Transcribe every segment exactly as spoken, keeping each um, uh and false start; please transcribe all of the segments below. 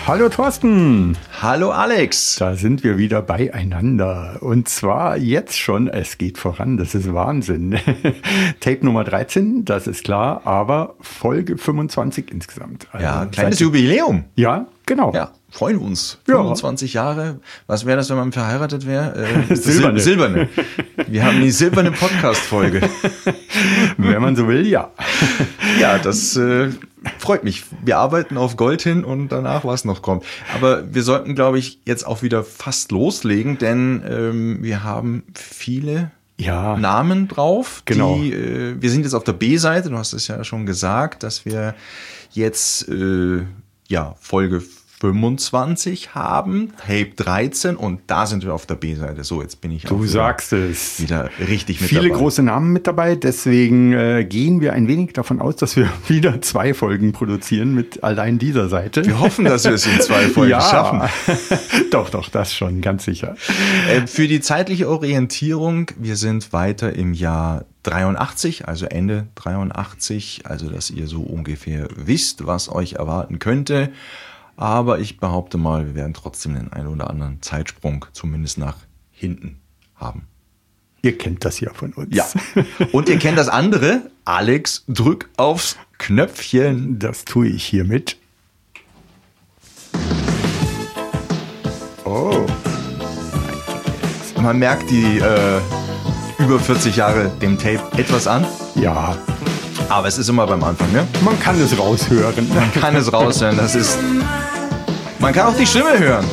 Hallo Thorsten. Hallo Alex. Da sind wir wieder beieinander. Und zwar jetzt schon, es geht voran, das ist Wahnsinn. Tape Nummer dreizehn, das ist klar, aber Folge fünfundzwanzig insgesamt. Also ja, kleines Jubiläum. Ja, genau. Ja, freuen uns. fünfundzwanzig ja. Jahre. Was wäre das, wenn man verheiratet wäre? Äh, silberne. Silberne. Wir haben die silberne Podcast-Folge. Wenn man so will, ja. Ja, das äh, freut mich. Wir arbeiten auf Gold hin und danach, was noch kommt. Aber wir sollten, glaube ich, jetzt auch wieder fast loslegen, denn ähm, wir haben viele ja. Namen drauf. Genau. Die, äh, wir sind jetzt auf der B-Seite. Du hast es ja schon gesagt, dass wir jetzt äh, ja Folge fünfundzwanzig haben, Tape dreizehn und da sind wir auf der B-Seite. So, jetzt bin ich du auch wieder, sagst es. wieder richtig mit Viele dabei. Viele große Namen mit dabei, deswegen äh, gehen wir ein wenig davon aus, dass wir wieder zwei Folgen produzieren mit allein dieser Seite. Wir hoffen, dass wir es in zwei Folgen ja. schaffen. Doch, doch, das schon, ganz sicher. Äh, für die zeitliche Orientierung, wir sind weiter im Jahr dreiundachtzig, also Ende dreiundachtzig, also dass ihr so ungefähr wisst, was euch erwarten könnte. Aber ich behaupte mal, wir werden trotzdem den einen oder anderen Zeitsprung zumindest nach hinten haben. Ihr kennt das ja von uns. Ja. Und ihr kennt das andere. Alex, drück aufs Knöpfchen. Das tue ich hiermit. Oh. Man merkt die äh, über vierzig Jahre dem Tape etwas an. Ja. Aber es ist immer beim Anfang, ne? Man kann es raushören. Man kann es raushören. Das ist. Man kann auch die Stimme hören.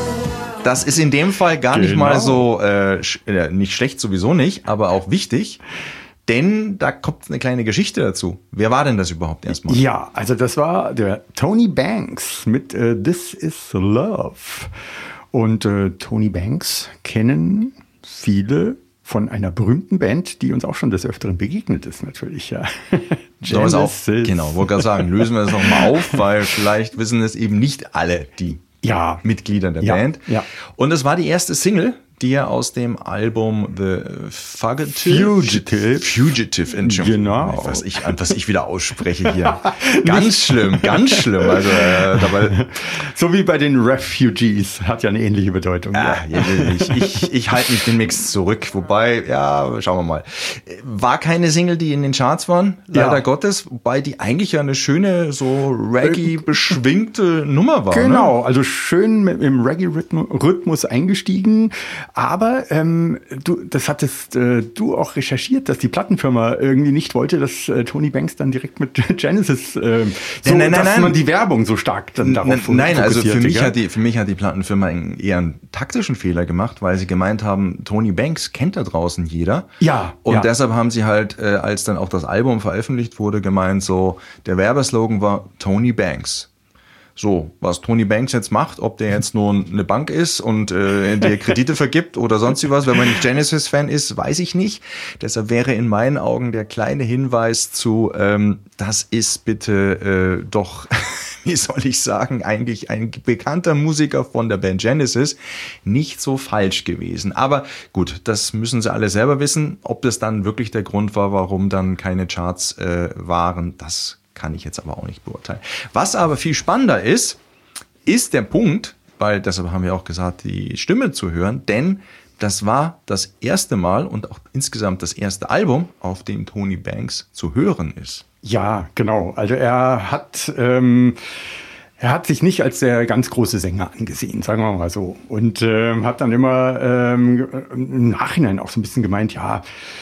Das ist in dem Fall gar genau. nicht mal so, äh, sch- nicht schlecht sowieso nicht, aber auch wichtig. Denn da kommt eine kleine Geschichte dazu. Wer war denn das überhaupt erstmal? Ja, also das war der Tony Banks mit äh, This Is Love. Und äh, Tony Banks kennen viele von einer berühmten Band, die uns auch schon des Öfteren begegnet ist, natürlich. Ja. Genesis. Auch, genau, wollte gerade sagen, lösen wir das nochmal auf, weil vielleicht wissen es eben nicht alle, die ja. Mitglieder der ja. Band. Ja. Und es war die erste Single, die er aus dem Album The Fugitive, Fugitive, Fugitive Entschuldigung, genau. was ich, was ich wieder ausspreche hier. Ganz schlimm, ganz schlimm. Also, äh, dabei, so wie bei den Refugees, hat ja eine ähnliche Bedeutung. Ah, ja. ich ich, ich halte mich den Mix zurück. Wobei, ja, schauen wir mal. War keine Single, die in den Charts waren, leider ja. Gottes. Wobei die eigentlich ja eine schöne, so Reggae-beschwingte Nummer war. Genau, ne? Also schön mit, im Reggae-Rhythmus eingestiegen. Aber ähm, du, das hattest äh, du auch recherchiert, dass die Plattenfirma irgendwie nicht wollte, dass äh, Tony Banks dann direkt mit Genesis, äh, so, nein, nein, dass nein. man die Werbung so stark dann darauf Nein, also für mich, ja? hat die, für mich hat die Plattenfirma eher einen taktischen Fehler gemacht, weil sie gemeint haben, Tony Banks kennt da draußen jeder. Ja. Und ja. deshalb haben sie halt, äh, als dann auch das Album veröffentlicht wurde, gemeint so, der Werbeslogan war Tony Banks. So, was Tony Banks jetzt macht, ob der jetzt nur eine Bank ist und äh, dir Kredite vergibt oder sonst was, wenn man nicht Genesis-Fan ist, weiß ich nicht. Deshalb wäre in meinen Augen der kleine Hinweis zu, ähm, das ist bitte äh, doch, wie soll ich sagen, eigentlich ein bekannter Musiker von der Band Genesis, nicht so falsch gewesen. Aber gut, das müssen sie alle selber wissen. Ob das dann wirklich der Grund war, warum dann keine Charts äh, waren, das kann ich jetzt aber auch nicht beurteilen. Was aber viel spannender ist, ist der Punkt, weil deshalb haben wir auch gesagt, die Stimme zu hören, denn das war das erste Mal und auch insgesamt das erste Album, auf dem Tony Banks zu hören ist. Ja, genau. Also er hat... Ähm Er hat sich nicht als der ganz große Sänger angesehen, sagen wir mal so. Und ähm, hat dann immer ähm, im Nachhinein auch so ein bisschen gemeint, ja,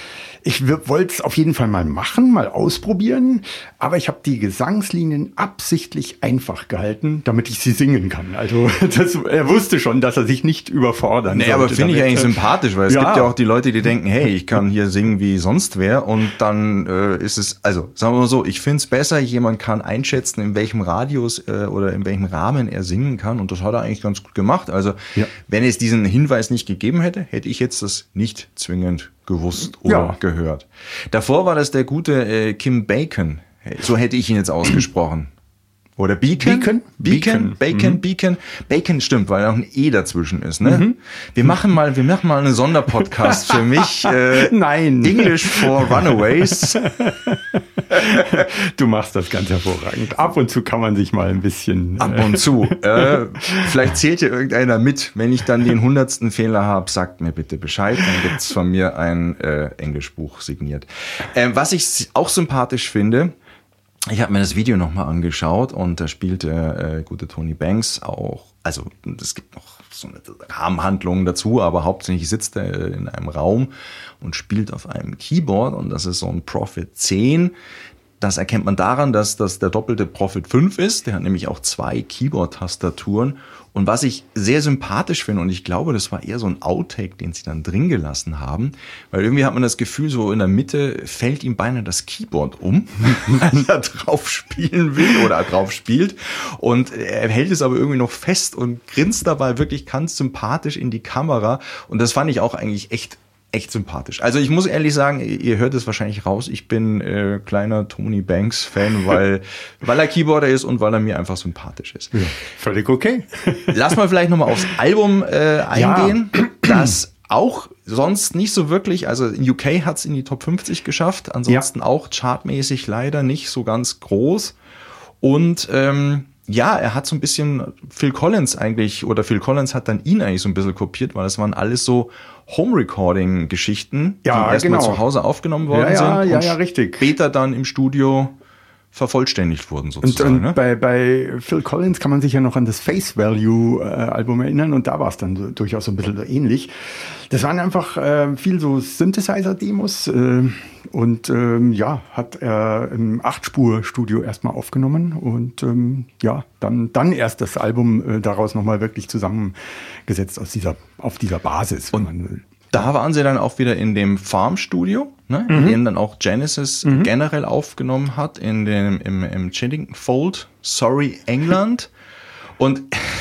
ich wollte es auf jeden Fall mal machen, mal ausprobieren, aber ich habe die Gesangslinien absichtlich einfach gehalten, damit ich sie singen kann. Also das, er wusste schon, dass er sich nicht überfordern nee, sollte. Aber finde ich eigentlich sympathisch, weil es ja. gibt ja auch die Leute, die denken, hey, ich kann hier singen wie sonst wer und dann äh, ist es, also sagen wir mal so, ich finde es besser, jemand kann einschätzen, in welchem Radius äh, oder in welchem Rahmen er singen kann und das hat er eigentlich ganz gut gemacht. Also ja. wenn es diesen Hinweis nicht gegeben hätte, hätte ich jetzt das nicht zwingend gewusst oder ja. gehört. Davor war das der gute äh, Kim Bacon. So hätte ich ihn jetzt ausgesprochen. Oder Beacon? Beacon? Beacon, Bacon, Mhm. Beacon. Bacon stimmt, weil auch ein E dazwischen ist. Ne? Mhm. Wir machen mal, wir machen mal einen Sonderpodcast für mich. Äh, Nein. English for Runaways. Du machst das ganz hervorragend. Ab und zu kann man sich mal ein bisschen... Ab und zu. Äh, vielleicht zählt ja irgendeiner mit. Wenn ich dann den hundertsten Fehler habe, sagt mir bitte Bescheid. Dann gibt's von mir ein äh, Englischbuch signiert. Äh, was ich auch sympathisch finde, ich habe mir das Video nochmal angeschaut und da spielt der äh, gute Tony Banks auch, also es gibt noch so eine Rahmenhandlung dazu, aber hauptsächlich sitzt er in einem Raum und spielt auf einem Keyboard und das ist so ein Prophet zehn. Das erkennt man daran, dass das der doppelte Prophet fünf ist. Der hat nämlich auch zwei Keyboard-Tastaturen. Und was ich sehr sympathisch finde, und ich glaube, das war eher so ein Outtake, den sie dann drin gelassen haben, weil irgendwie hat man das Gefühl, so in der Mitte fällt ihm beinahe das Keyboard um, weil er drauf spielen will oder drauf spielt. Und er hält es aber irgendwie noch fest und grinst dabei wirklich ganz sympathisch in die Kamera. Und das fand ich auch eigentlich echt Echt sympathisch. Also ich muss ehrlich sagen, ihr hört es wahrscheinlich raus, ich bin äh, kleiner Tony Banks Fan, weil, weil er Keyboarder ist und weil er mir einfach sympathisch ist. Ja, völlig okay. Lass mal vielleicht nochmal aufs Album äh, eingehen, ja. Das auch sonst nicht so wirklich, also in U K hat es in die Top fünfzig geschafft, ansonsten ja. auch chartmäßig leider nicht so ganz groß. Und ähm, ja, er hat so ein bisschen Phil Collins eigentlich, oder Phil Collins hat dann ihn eigentlich so ein bisschen kopiert, weil das waren alles so Home-Recording-Geschichten, ja, die erstmal genau. zu Hause aufgenommen worden ja, ja, sind ja, und ja, richtig. später dann im Studio vervollständigt wurden sozusagen. Und, und ne? bei, bei Phil Collins kann man sich ja noch an das Face Value äh, Album erinnern und da war es dann so, durchaus so ein bisschen ähnlich. Das waren einfach äh, viel so Synthesizer-Demos äh, und ähm, ja, hat er im acht-Spur-Studio erstmal aufgenommen und ähm, ja, dann, dann erst das Album äh, daraus nochmal wirklich zusammengesetzt aus dieser, auf dieser Basis, wenn man will. Da waren sie dann auch wieder in dem Farm-Studio, ne, mhm. in dem dann auch Genesis mhm. generell aufgenommen hat, in dem, im, im Chiddington Fold, Sorry England. Und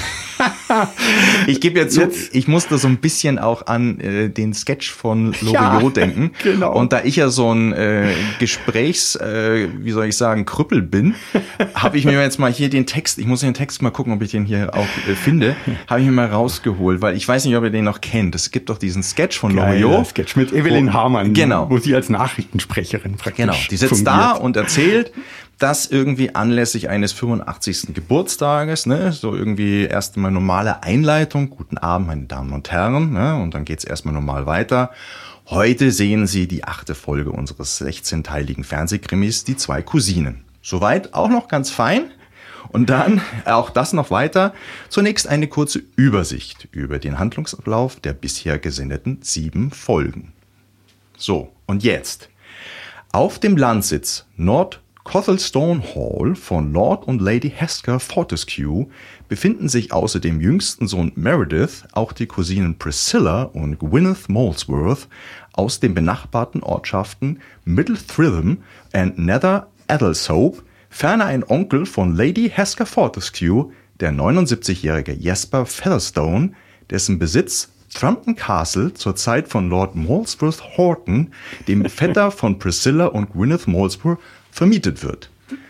ich gebe jetzt zu, ich musste so ein bisschen auch an äh, den Sketch von Loriot ja, denken. Genau. Und da ich ja so ein äh, Gesprächs, äh, wie soll ich sagen, Krüppel bin, habe ich mir jetzt mal hier den Text, ich muss den Text mal gucken, ob ich den hier auch äh, finde, habe ich mir mal rausgeholt, weil ich weiß nicht, ob ihr den noch kennt. Es gibt doch diesen Sketch von Loriot. Sketch mit Evelyn wo, Hamann, genau. wo sie als Nachrichtensprecherin praktisch Genau, die sitzt fungiert. Da und erzählt, dass irgendwie anlässlich eines fünfundachtzigsten Geburtstages, ne, so irgendwie erst mal normale Einleitung, guten Abend, meine Damen und Herren, ne, und dann geht's erstmal normal weiter. Heute sehen Sie die achte Folge unseres sechzehnteiligen Fernsehkrimis, Die zwei Cousinen. Soweit auch noch ganz fein. Und dann, auch das noch weiter, zunächst eine kurze Übersicht über den Handlungsablauf der bisher gesendeten sieben Folgen. So, und jetzt. Auf dem Landsitz Nord Cothelstone Hall von Lord und Lady Heskar Fortescue befinden sich außer dem jüngsten Sohn Meredith auch die Cousinen Priscilla und Gwyneth Molesworth aus den benachbarten Ortschaften Middle Thritham und Nether Adelshope, ferner ein Onkel von Lady Heskar Fortescue, der neunundsiebzigjährige Jasper Featherstone, dessen Besitz Thrumpton Castle zur Zeit von Lord Molesworth Horton, dem Vetter von Priscilla und Gwyneth Molesworth, vermietet wird.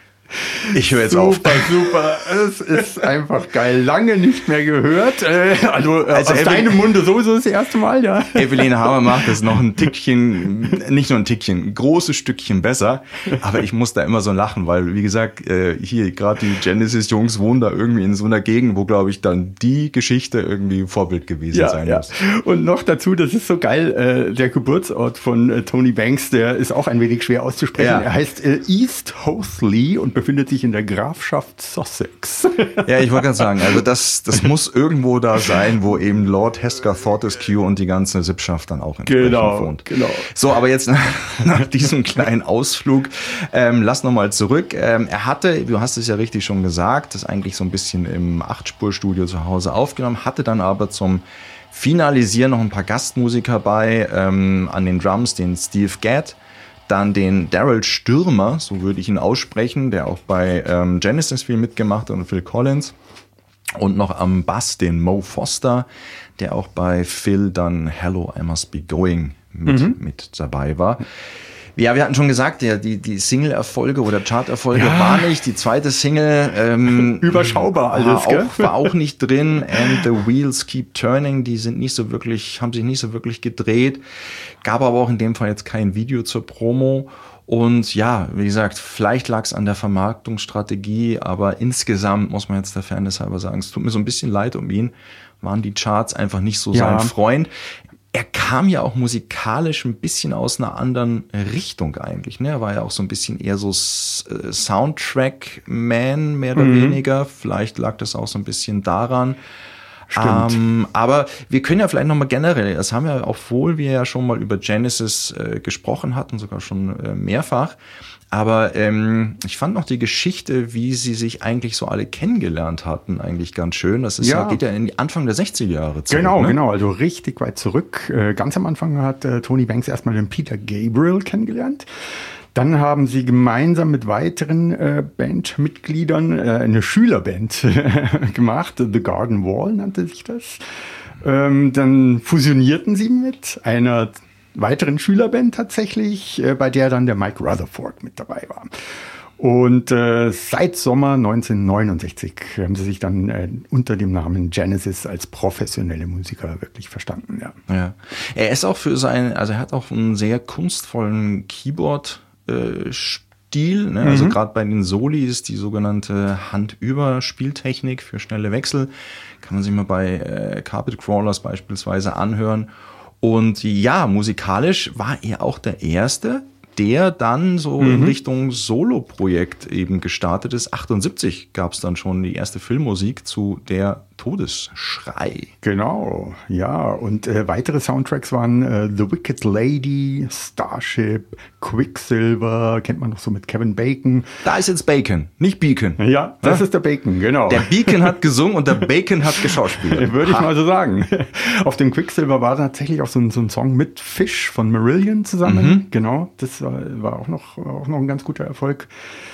Ich höre jetzt super, auf. Super, super. Es ist einfach geil. Lange nicht mehr gehört. Äh, also, also aus Evelyn, deinem Munde sowieso das erste Mal, ja. Evelyn Hamann macht es noch ein Tickchen, nicht nur ein Tickchen, ein großes Stückchen besser. Aber ich muss da immer so lachen, weil, wie gesagt, hier gerade die Genesis-Jungs wohnen da irgendwie in so einer Gegend, wo, glaube ich, dann die Geschichte irgendwie Vorbild gewesen ja, sein ja. muss. Und noch dazu, das ist so geil, der Geburtsort von Tony Banks, der ist auch ein wenig schwer auszusprechen. Ja. Er heißt East Hoathly und befindet sich in der Grafschaft Sussex. Ja, ich wollte gerade sagen, also das, das muss irgendwo da sein, wo eben Lord Heskar Fortescue und die ganze Sippschaft dann auch entsprechend genau, wohnt. Genau. So, aber jetzt nach, nach diesem kleinen Ausflug, ähm, lass nochmal zurück. Ähm, er hatte, du hast es ja richtig schon gesagt, das eigentlich so ein bisschen im acht-Spur-Studio zu Hause aufgenommen, hatte dann aber zum Finalisieren noch ein paar Gastmusiker bei, ähm, an den Drums, den Steve Gadd, dann den Daryl Stürmer, so würde ich ihn aussprechen, der auch bei ähm, Genesis viel mitgemacht hat und Phil Collins. Und noch am Bass den Mo Foster, der auch bei Phil dann Hello, I Must Be Going mit, mhm. mit dabei war. Ja, wir hatten schon gesagt, ja, die, die Single-Erfolge oder Chart-Erfolge Ja. war nicht. Die zweite Single ähm, Überschaubar alles, war, gell? auch, war auch nicht drin. And the Wheels Keep Turning, die sind nicht so wirklich, haben sich nicht so wirklich gedreht. Gab aber auch in dem Fall jetzt kein Video zur Promo. Und ja, wie gesagt, vielleicht lag es an der Vermarktungsstrategie, aber insgesamt muss man jetzt der Fairness halber sagen, es tut mir so ein bisschen leid um ihn, waren die Charts einfach nicht so Ja. sein Freund. Er kam ja auch musikalisch ein bisschen aus einer anderen Richtung eigentlich. Ne? Er war ja auch so ein bisschen eher so S- äh, Soundtrack-Man, mehr oder Mhm. weniger. Vielleicht lag das auch so ein bisschen daran. Stimmt. Ähm, aber wir können ja vielleicht nochmal generell, das haben wir, obwohl wir ja schon mal über Genesis äh, gesprochen hatten, sogar schon äh, mehrfach. Aber ähm, ich fand noch die Geschichte, wie sie sich eigentlich so alle kennengelernt hatten, eigentlich ganz schön. Das ist ja, Ja. geht ja in die Anfang der sechziger Jahre zurück. Genau, ne? genau, also richtig weit zurück. Äh, Ganz am Anfang hat äh, Tony Banks erstmal den Peter Gabriel kennengelernt. Dann haben sie gemeinsam mit weiteren äh, Bandmitgliedern äh, eine Schülerband gemacht. The Garden Wall nannte sich das. Ähm, dann fusionierten sie mit einer weiteren Schülerband tatsächlich, äh, bei der dann der Mike Rutherford mit dabei war. Und äh, seit Sommer neunzehnhundertneunundsechzig haben sie sich dann äh, unter dem Namen Genesis als professionelle Musiker wirklich verstanden. Ja. Ja. Er ist auch für sein, also er hat auch einen sehr kunstvollen Keyboard-Stil. Ne? Also gerade bei den Soli ist die sogenannte Handüber-Spieltechnik für schnelle Wechsel. Kann man sich mal bei äh, Carpet Crawlers beispielsweise anhören. Und ja, musikalisch war er auch der Erste, der dann so in Richtung Solo-Projekt eben gestartet ist. achtundsiebzig gab es dann schon die erste Filmmusik zu Der Todesschrei. Genau, ja. Und äh, weitere Soundtracks waren äh, The Wicked Lady, Starship, Quicksilver, kennt man noch so mit Kevin Bacon. Da ist jetzt Bacon, nicht Beacon. Ja, das Ja? ist der Bacon, genau. Der Beacon hat gesungen und der Bacon hat geschauspielt. Würde ich mal so sagen. Auf dem Quicksilver war tatsächlich auch so ein, so ein Song mit Fish von Marillion zusammen. Genau, das war, war auch, noch, war auch noch ein ganz guter Erfolg.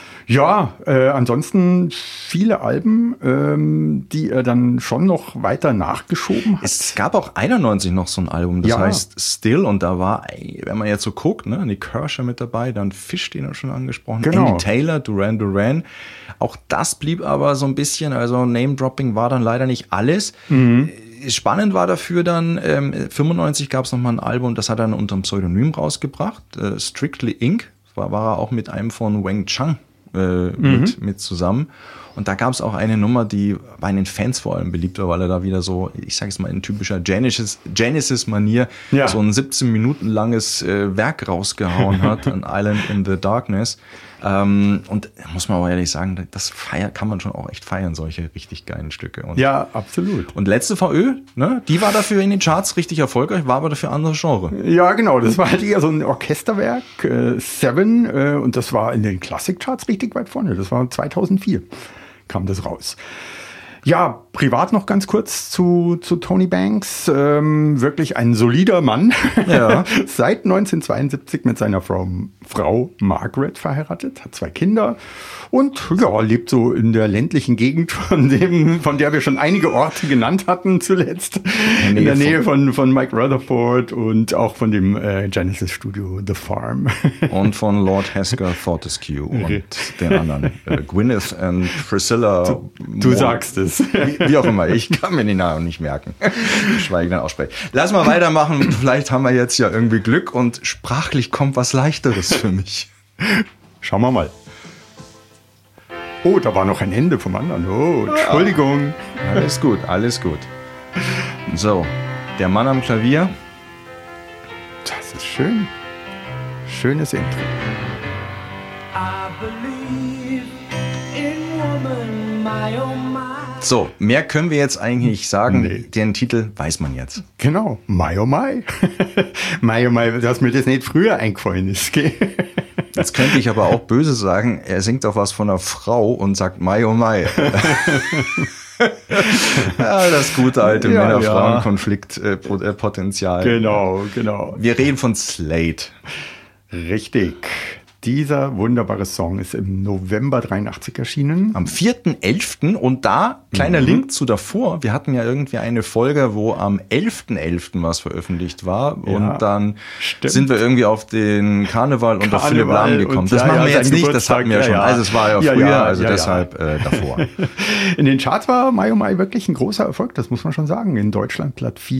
Ja, äh, ansonsten viele Alben, ähm, die er dann schon noch weiter nachgeschoben hat. Es gab auch einundneunzig noch so ein Album, das Ja. heißt Still, und da war, ey, wenn man jetzt so guckt, ne, Nick Kershaw mit dabei, dann Fish, den er schon angesprochen, Genau. Andy Taylor, Duran Duran. Auch das blieb aber so ein bisschen, also Name-Dropping war dann leider nicht alles. Mhm. Spannend war dafür dann, ähm, fünfundneunzig gab es nochmal ein Album, das hat er dann unter dem Pseudonym rausgebracht, äh, Strictly Incorporated. War, war er auch mit einem von Wang Chang äh, mit, mit zusammen. Und da gab es auch eine Nummer, die bei den Fans vor allem beliebt war, weil er da wieder so, ich sage es mal in typischer Genesis, Genesis-Manier, Ja. so ein siebzehn Minuten langes äh, Werk rausgehauen hat, an Island in the Darkness. Ähm, und muss man aber ehrlich sagen, das feier, kann man schon auch echt feiern, solche richtig geilen Stücke. Und, Ja, absolut. und letzte V Ö, ne, die war dafür in den Charts richtig erfolgreich, war aber dafür andere Genre. Ja, genau. Das war halt eher so ein Orchesterwerk, äh, Seven, äh, und das war in den Klassikcharts richtig weit vorne. Das war zweitausendvier kam das raus. Ja, privat noch ganz kurz zu, zu Tony Banks. Ähm, wirklich ein solider Mann. Ja. Seit neunzehnhundertzweiundsiebzig mit seiner Frau, Frau Margaret verheiratet, hat zwei Kinder und ja, lebt so in der ländlichen Gegend, von dem, von der wir schon einige Orte genannt hatten zuletzt. In der Nähe von, von Mike Rutherford und auch von dem äh, Genesis Studio The Farm. Und von Lord Hesker Fortescue und den anderen. Äh, Gwyneth und Priscilla. Du, du sagst es. Wie, wie auch immer, ich kann mir den Namen nicht merken. Schweige dann aussprechen. Lass mal weitermachen. Vielleicht haben wir jetzt ja irgendwie Glück und sprachlich kommt was Leichteres für mich. Schauen wir mal. Oh, da war noch ein Ende vom anderen. Oh, Entschuldigung. Alles gut, alles gut. So, der Mann am Klavier. Das ist schön. Schönes Intro. I believe in woman, my oh my. So, mehr können wir jetzt eigentlich nicht sagen. Nee. Den Titel weiß man jetzt. Genau. Mai oh Mai. Mai oh Mai, dass mir das nicht früher eingefallen ist. Gell? Jetzt könnte ich aber auch böse sagen, er singt doch was von einer Frau und sagt Mai oh Mai. Ja, das gute alte Ja, Männer-Frauen-Konflikt-Potenzial. Genau, genau. Wir reden von Slade. Richtig. dieser wunderbare Song ist im November dreiundachtzig erschienen. Am vierten elften Und da, kleiner mhm. Link zu davor, wir hatten ja irgendwie eine Folge, wo am elften elften was veröffentlicht war. Ja, und dann stimmt. sind wir irgendwie auf den Karneval und auf Philipp Lahm gekommen. Und, das ja, machen wir ja, jetzt nicht, Geburtstag, das hatten wir ja schon. Ja, also es war ja, ja früher, ja, also ja, deshalb ja. Äh, davor. In den Charts war My Oh My wirklich ein großer Erfolg, das muss man schon sagen. In Deutschland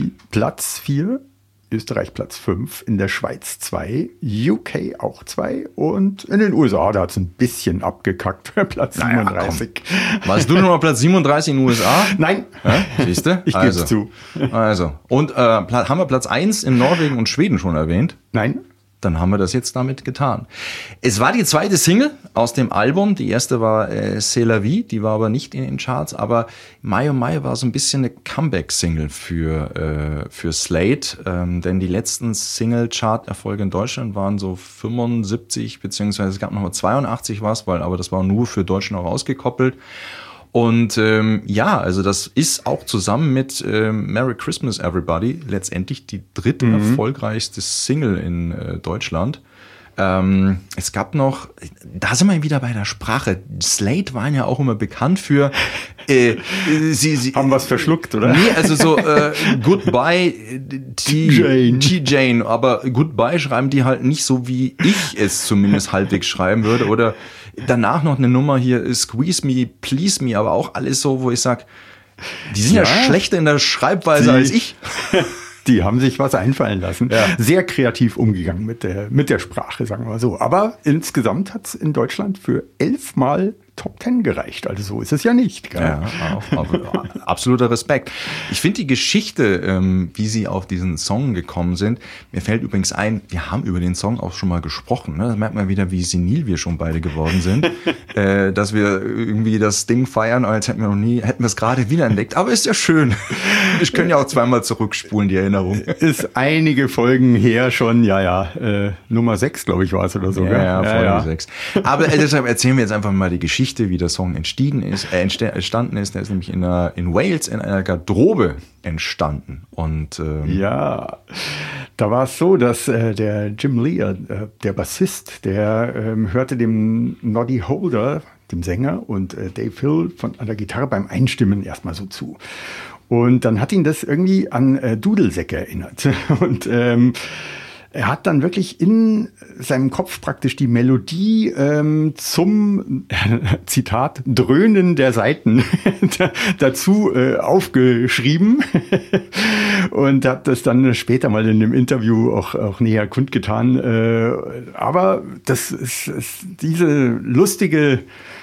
Platz vier. Österreich Platz fünf, in der Schweiz zwei, U K auch zwei und in den U S A, da hat es ein bisschen abgekackt, Platz naja, siebenunddreißig. Komm. Warst du nur noch Platz siebenunddreißig in den U S A? Nein. Ja, siehst du? Ich also, gebe zu. Also, und äh, haben wir Platz eins in Norwegen und Schweden schon erwähnt? Nein. Dann haben wir das jetzt damit getan. Es war die zweite Single aus dem Album. Die erste war äh, C'est la vie, die war aber nicht in den Charts. Aber My Oh My war so ein bisschen eine Comeback-Single für äh, für Slade. Ähm, denn die letzten Single-Chart-Erfolge in Deutschland waren so fünfundsiebzig, beziehungsweise es gab noch mal zweiundachtzig was, weil aber das war nur für Deutschland auch ausgekoppelt. Und ähm, ja, also das ist auch zusammen mit ähm, Merry Christmas Everybody letztendlich die dritte mhm. erfolgreichste Single in äh, Deutschland. Ähm, es gab noch, da sind wir wieder bei der Sprache. Slade waren ja auch immer bekannt für äh, sie, sie haben was verschluckt, oder? Nee, also so äh, Goodbye T-Jane. T-Jane, aber Goodbye schreiben die halt nicht so, wie ich es zumindest halbwegs schreiben würde. Oder danach noch eine Nummer hier, Squeeze Me, Please Me, aber auch alles so, wo ich sag, die sind ja, ja schlechter in der Schreibweise die, als ich. Die haben sich was einfallen lassen. Ja. Sehr kreativ umgegangen mit der, mit der Sprache, sagen wir mal so. Aber insgesamt hat es in Deutschland für elfmal Top Ten gereicht. Also so ist es ja nicht. Gell? Ja, auch, auch, absoluter Respekt. Ich finde die Geschichte, ähm, wie sie auf diesen Song gekommen sind, mir fällt übrigens ein, wir haben über den Song auch schon mal gesprochen. Ne? Da merkt man wieder, wie senil wir schon beide geworden sind. äh, dass wir irgendwie das Ding feiern, als hätten wir noch nie, hätten wir es gerade wieder entdeckt. Aber ist ja schön. Ich kann ja auch zweimal zurückspulen, die Erinnerung. Ist einige Folgen her schon, ja, ja. Äh, Nummer sechs, glaube ich, war es oder so. Ja, gell? ja, Folge ja, ja. sechs. Aber äh, deshalb erzählen wir jetzt einfach mal die Geschichte, wie der Song entstanden ist. Äh, entstanden ist. Der ist nämlich in, einer, in Wales in einer Garderobe entstanden. Und ähm, ja, da war es so, dass äh, der Jim Lee, äh, der Bassist, der ähm, hörte dem Noddy Holder, dem Sänger, und äh, Dave Hill von an der Gitarre beim Einstimmen erstmal so zu. Und dann hat ihn das irgendwie an äh, Dudelsäcke erinnert. Und ähm, er hat dann wirklich in seinem Kopf praktisch die Melodie ähm, zum, äh, Zitat, Dröhnen der Saiten dazu äh, aufgeschrieben und hat das dann später mal in dem Interview auch, auch näher kundgetan. Äh, aber das ist, ist diese lustige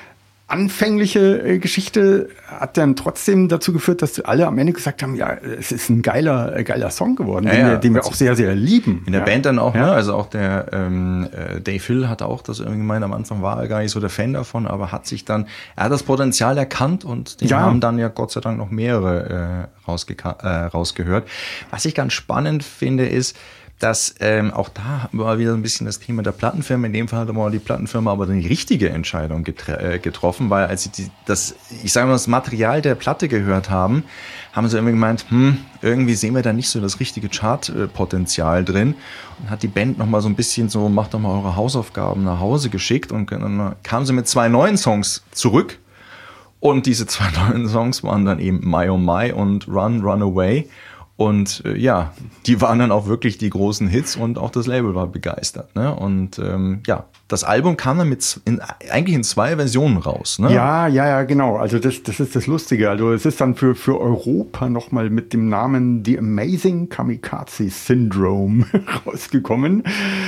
anfängliche äh, Geschichte hat dann trotzdem dazu geführt, dass alle am Ende gesagt haben, ja, es ist ein geiler, äh, geiler Song geworden, ja, den, ja, wir, den wir auch sehr, sehr lieben. In der ja. Band dann auch, ja. ne? Also auch der ähm, äh, Dave Hill hat auch das irgendwie gemeint, am Anfang war er gar nicht so der Fan davon, aber hat sich dann, er hat das Potenzial erkannt und den ja. haben dann ja Gott sei Dank noch mehrere äh, rausgeka- äh, rausgehört. Was ich ganz spannend finde, ist, dass ähm, auch da war wieder ein bisschen das Thema der Plattenfirma. In dem Fall hat mal die Plattenfirma aber die richtige Entscheidung getr- äh, getroffen, weil als sie die, das, ich sage mal, das Material der Platte gehört haben, haben sie irgendwie gemeint, hm, irgendwie sehen wir da nicht so das richtige Chartpotenzial drin. Und hat die Band noch mal so ein bisschen so, macht doch mal eure Hausaufgaben nach Hause geschickt und dann kamen sie mit zwei neuen Songs zurück. Und diese zwei neuen Songs waren dann eben My Oh My und Run, Run Away. Und äh, ja, die waren dann auch wirklich die großen Hits und auch das Label war begeistert. Ne? Und ähm, ja, das Album kam dann mit in, eigentlich in zwei Versionen raus. Ne? Ja, ja, ja, genau. Also das, das ist das Lustige. Also es ist dann für, für Europa nochmal mit dem Namen The Amazing Kamikaze Syndrome rausgekommen.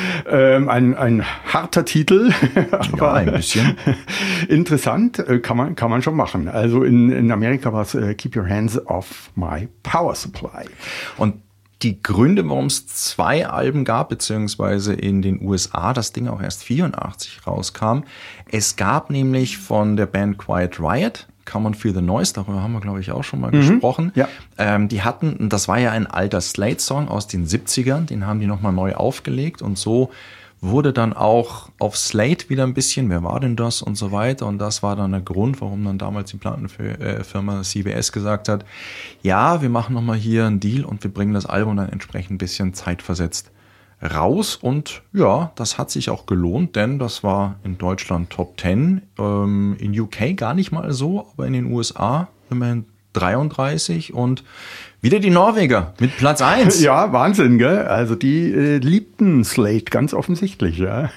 Ähm, ein, ein harter Titel, aber ja, ein bisschen interessant, kann man, kann man schon machen. Also in, in Amerika war es uh, Keep Your Hands Off My Power Supply. Und die Gründe, warum es zwei Alben gab, beziehungsweise in den U S A das Ding auch erst vierundachtzig rauskam. Es gab nämlich von der Band Quiet Riot, Come On Feel the Noise, darüber haben wir, glaube ich, auch schon mal mhm, gesprochen. Ja. Ähm, die hatten, das war ja ein alter Slade-Song aus den siebzigern, den haben die nochmal neu aufgelegt und so wurde dann auch auf Slade wieder ein bisschen, wer war denn das und so weiter. Und das war dann der Grund, warum dann damals die Plattenfirma C B S gesagt hat, ja, wir machen nochmal hier einen Deal und wir bringen das Album dann entsprechend ein bisschen zeitversetzt raus und ja, das hat sich auch gelohnt, denn das war in Deutschland Top zehn, ähm, in U K gar nicht mal so, aber in den U S A immerhin dreiunddreißig und wieder die Norweger mit Platz eins. Ja, Wahnsinn, gell? Also die äh, liebten Slade ganz offensichtlich, ja.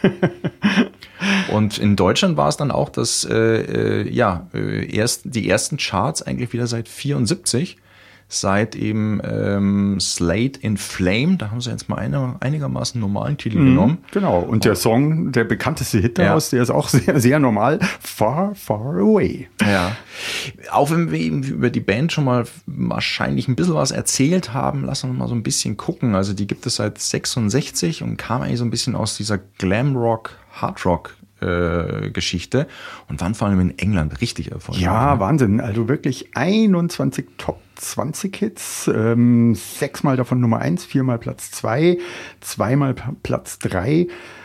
Und in Deutschland war es dann auch das, äh, äh, ja, äh, erst, die ersten Charts eigentlich wieder seit vierundsiebzig. Seit eben ähm, Slade in Flame, da haben sie jetzt mal eine, einigermaßen normalen Titel mhm, genommen. Genau, und der Song, der bekannteste Hit daraus, ja. der ist auch sehr, sehr normal, Far, Far Away. Ja, auch wenn wir eben über die Band schon mal wahrscheinlich ein bisschen was erzählt haben, lassen wir mal so ein bisschen gucken. Also die gibt es seit sechsundsechzig und kam eigentlich so ein bisschen aus dieser Glamrock, Hardrock Äh, Geschichte und waren vor allem in England richtig erfolgreich. Ja, Wahnsinn. Also wirklich einundzwanzig Top zwanzig Hits, ähm, sechsmal davon Nummer eins, viermal Platz zwei, zweimal Platz drei,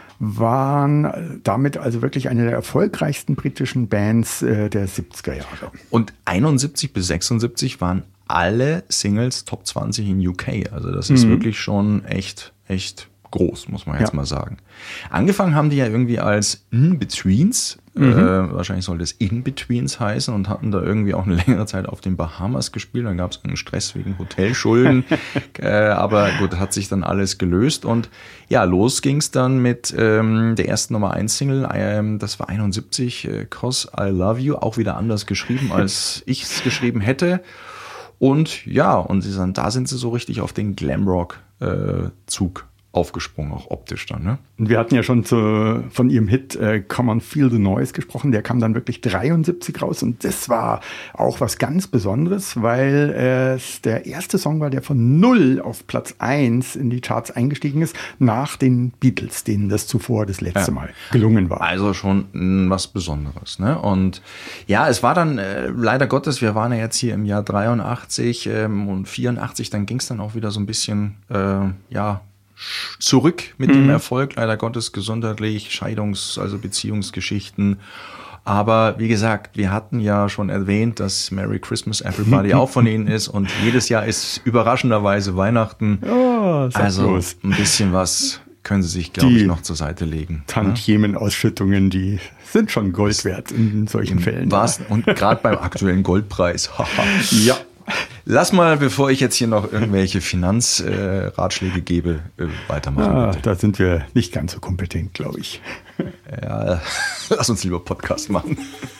waren damit also wirklich eine der erfolgreichsten britischen Bands äh, der siebziger Jahre. Und einundsiebzig bis sechsundsiebzig waren alle Singles Top zwanzig in U K. Also das ist mhm. wirklich schon echt, echt groß, muss man jetzt ja. mal sagen. Angefangen haben die ja irgendwie als In-Betweens, mhm. äh, wahrscheinlich soll das In-Betweens heißen und hatten da irgendwie auch eine längere Zeit auf den Bahamas gespielt. Dann gab es einen Stress wegen Hotelschulden, äh, aber gut, hat sich dann alles gelöst und ja, los ging es dann mit ähm, der ersten Nummer eins Single, ähm, das war einundsiebzig, äh, Cause I Love You, auch wieder anders geschrieben, als ich es geschrieben hätte. Und ja, und sie sind, da sind sie so richtig auf den Glamrock-Zug äh, aufgesprungen, auch optisch dann, ne? Und wir hatten ja schon zu, von ihrem Hit äh, Come on Feel the Noise gesprochen, der kam dann wirklich dreiundsiebzig raus und das war auch was ganz Besonderes, weil es der erste Song war, der von null auf Platz eins in die Charts eingestiegen ist, nach den Beatles, denen das zuvor das letzte ja. Mal gelungen war. Also schon mh, was Besonderes, ne? Und ja, es war dann äh, leider Gottes, wir waren ja jetzt hier im Jahr dreiundachtzig ähm, und vierundachtzig, dann ging es dann auch wieder so ein bisschen, äh, ja, zurück mit mhm. dem Erfolg, leider Gottes gesundheitlich, Scheidungs-, also Beziehungsgeschichten. Aber wie gesagt, wir hatten ja schon erwähnt, dass Merry Christmas Everybody auch von ihnen ist und jedes Jahr ist überraschenderweise Weihnachten. Oh, also bloß. Ein bisschen was können sie sich, glaube ich, noch zur Seite legen. Tantiemenausschüttungen, die sind schon Gold wert in solchen Im Fällen. Was, und gerade beim aktuellen Goldpreis. Ja. Lass mal, bevor ich jetzt hier noch irgendwelche Finanzratschläge äh, gebe, äh, weitermachen. Ah, da sind wir nicht ganz so kompetent, glaube ich. Ja, lass uns lieber Podcast machen.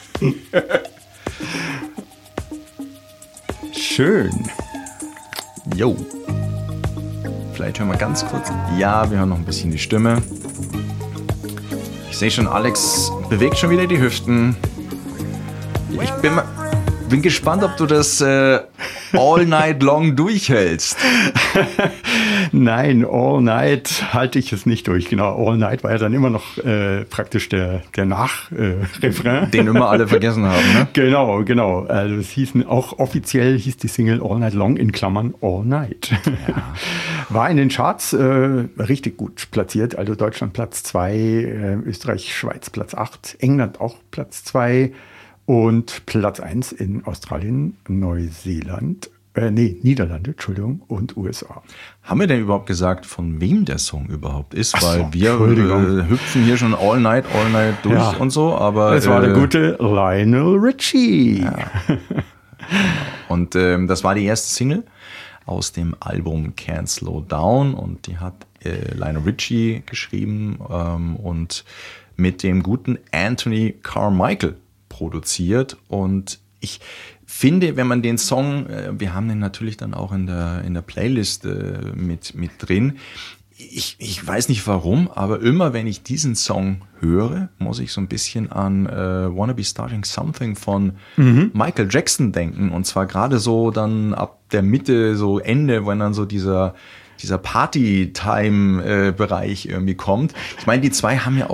Schön. Jo. Vielleicht hören wir ganz kurz. Ja, wir hören noch ein bisschen die Stimme. Ich sehe schon, Alex bewegt schon wieder die Hüften. Ich bin mal... Bin gespannt, ob du das äh, all night long durchhältst. Nein, all night halte ich es nicht durch. Genau, all night war ja dann immer noch äh, praktisch der, der Nachrefrain. Äh, Den immer alle vergessen haben, ne? Genau, genau. Also es hieß auch offiziell hieß die Single All Night Long in Klammern All Night. Ja. War in den Charts äh, richtig gut platziert. Also Deutschland Platz zwei, äh, Österreich, Schweiz Platz acht, England auch Platz zwei. Und Platz eins in Australien, Neuseeland, äh, nee, Niederlande, Entschuldigung, und U S A. Haben wir denn überhaupt gesagt, von wem der Song überhaupt ist? Ach Weil so, wir äh, hüpfen hier schon all night, all night durch ja. und so, aber... Es war äh, der gute Lionel Richie. Ja. Und ähm, das war die erste Single aus dem Album Can't Slow Down und die hat äh, Lionel Richie geschrieben ähm, und mit dem guten Anthony Carmichael produziert und ich finde, wenn man den Song, wir haben den natürlich dann auch in der in der Playlist äh, mit mit drin. Ich, ich weiß nicht warum, aber immer wenn ich diesen Song höre, muss ich so ein bisschen an äh, Wanna Be Starting Something von mhm. Michael Jackson denken und zwar gerade so dann ab der Mitte, so Ende, wenn dann so dieser dieser Party-Time-Bereich irgendwie kommt. Ich meine, die zwei haben ja auch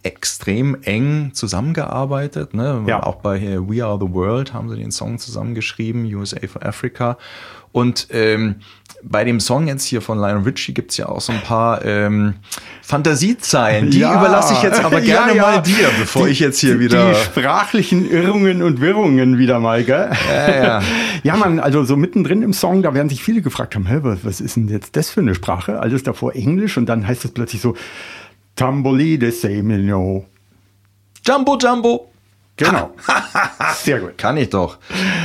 extrem eng zusammengearbeitet. Ne? Ja. Auch bei We Are the World haben sie den Song zusammengeschrieben, U S A for Africa. Und ähm, bei dem Song jetzt hier von Lionel Richie gibt's ja auch so ein paar ähm, Fantasiezeilen. Die Ja. überlasse ich jetzt aber gerne Ja, ja. mal dir, bevor Die- ich jetzt hier die, wieder... Die sprachlichen Irrungen und Wirrungen wieder mal, gell? Ja, ja. Ja, man, also so mittendrin im Song, da werden sich viele gefragt haben, hä, was, was ist denn jetzt das für eine Sprache? Alles davor Englisch und dann heißt es plötzlich so, Tamboli de Semino. Jumbo, Jumbo. Genau. Sehr gut. Kann ich doch.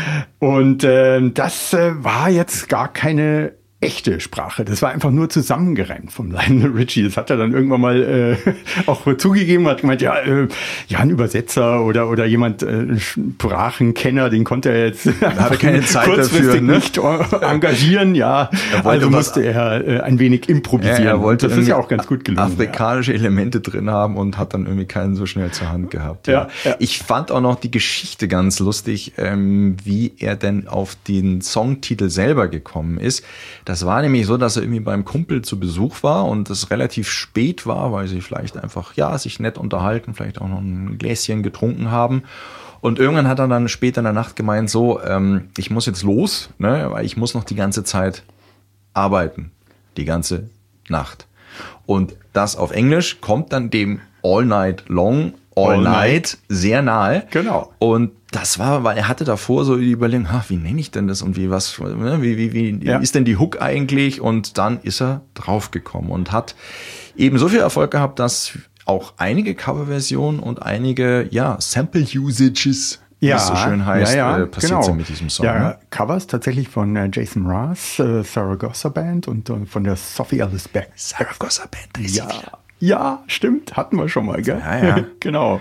Und äh, das äh, war jetzt gar keine echte Sprache. Das war einfach nur zusammengereimt vom Lionel Richie. Das hat er dann irgendwann mal äh, auch zugegeben, hat gemeint, ja, äh, ja, ein Übersetzer oder oder jemand, äh, Sprachenkenner, den konnte er jetzt hatte keine Zeit kurzfristig dafür, ne? nicht engagieren. Ja, Er wollte also was- musste er äh, ein wenig improvisieren. Ja, er wollte Und das ist ja irgendwie auch ganz gut gelungen. afrikanische Elemente drin haben und hat dann irgendwie keinen so schnell zur Hand gehabt. Ja. Ja, ja. Ich fand auch noch die Geschichte ganz lustig, ähm, wie er denn auf den Songtitel selber gekommen ist. Das war nämlich so, dass er irgendwie beim Kumpel zu Besuch war und es relativ spät war, weil sie vielleicht einfach, ja, sich nett unterhalten, vielleicht auch noch ein Gläschen getrunken haben. Und irgendwann hat er dann später in der Nacht gemeint, so, ähm, ich muss jetzt los, ne, weil ich muss noch die ganze Zeit arbeiten. Die ganze Nacht. Und das auf Englisch kommt dann dem All Night Long, All, All Night, Night. sehr nahe. Genau. Und das war, weil er hatte davor so die Überlegung, ha, wie nenne ich denn das und wie was, ne, wie, wie, wie Ja. ist denn die Hook eigentlich? Und dann ist er draufgekommen und hat eben so viel Erfolg gehabt, dass auch einige Coverversionen und einige, ja, Sample-Usages, wie es so schön heißt, ja, ja, äh, passiert genau. sind mit diesem Song. Ja, Ne? Covers tatsächlich von äh, Jason Mraz, äh, Zaragoza Band und äh, von der Sophie Ellis Beck. Zaragoza Band, da ist sie Ja, wieder. ja, stimmt, hatten wir schon mal, gell? Ja, ja. Genau.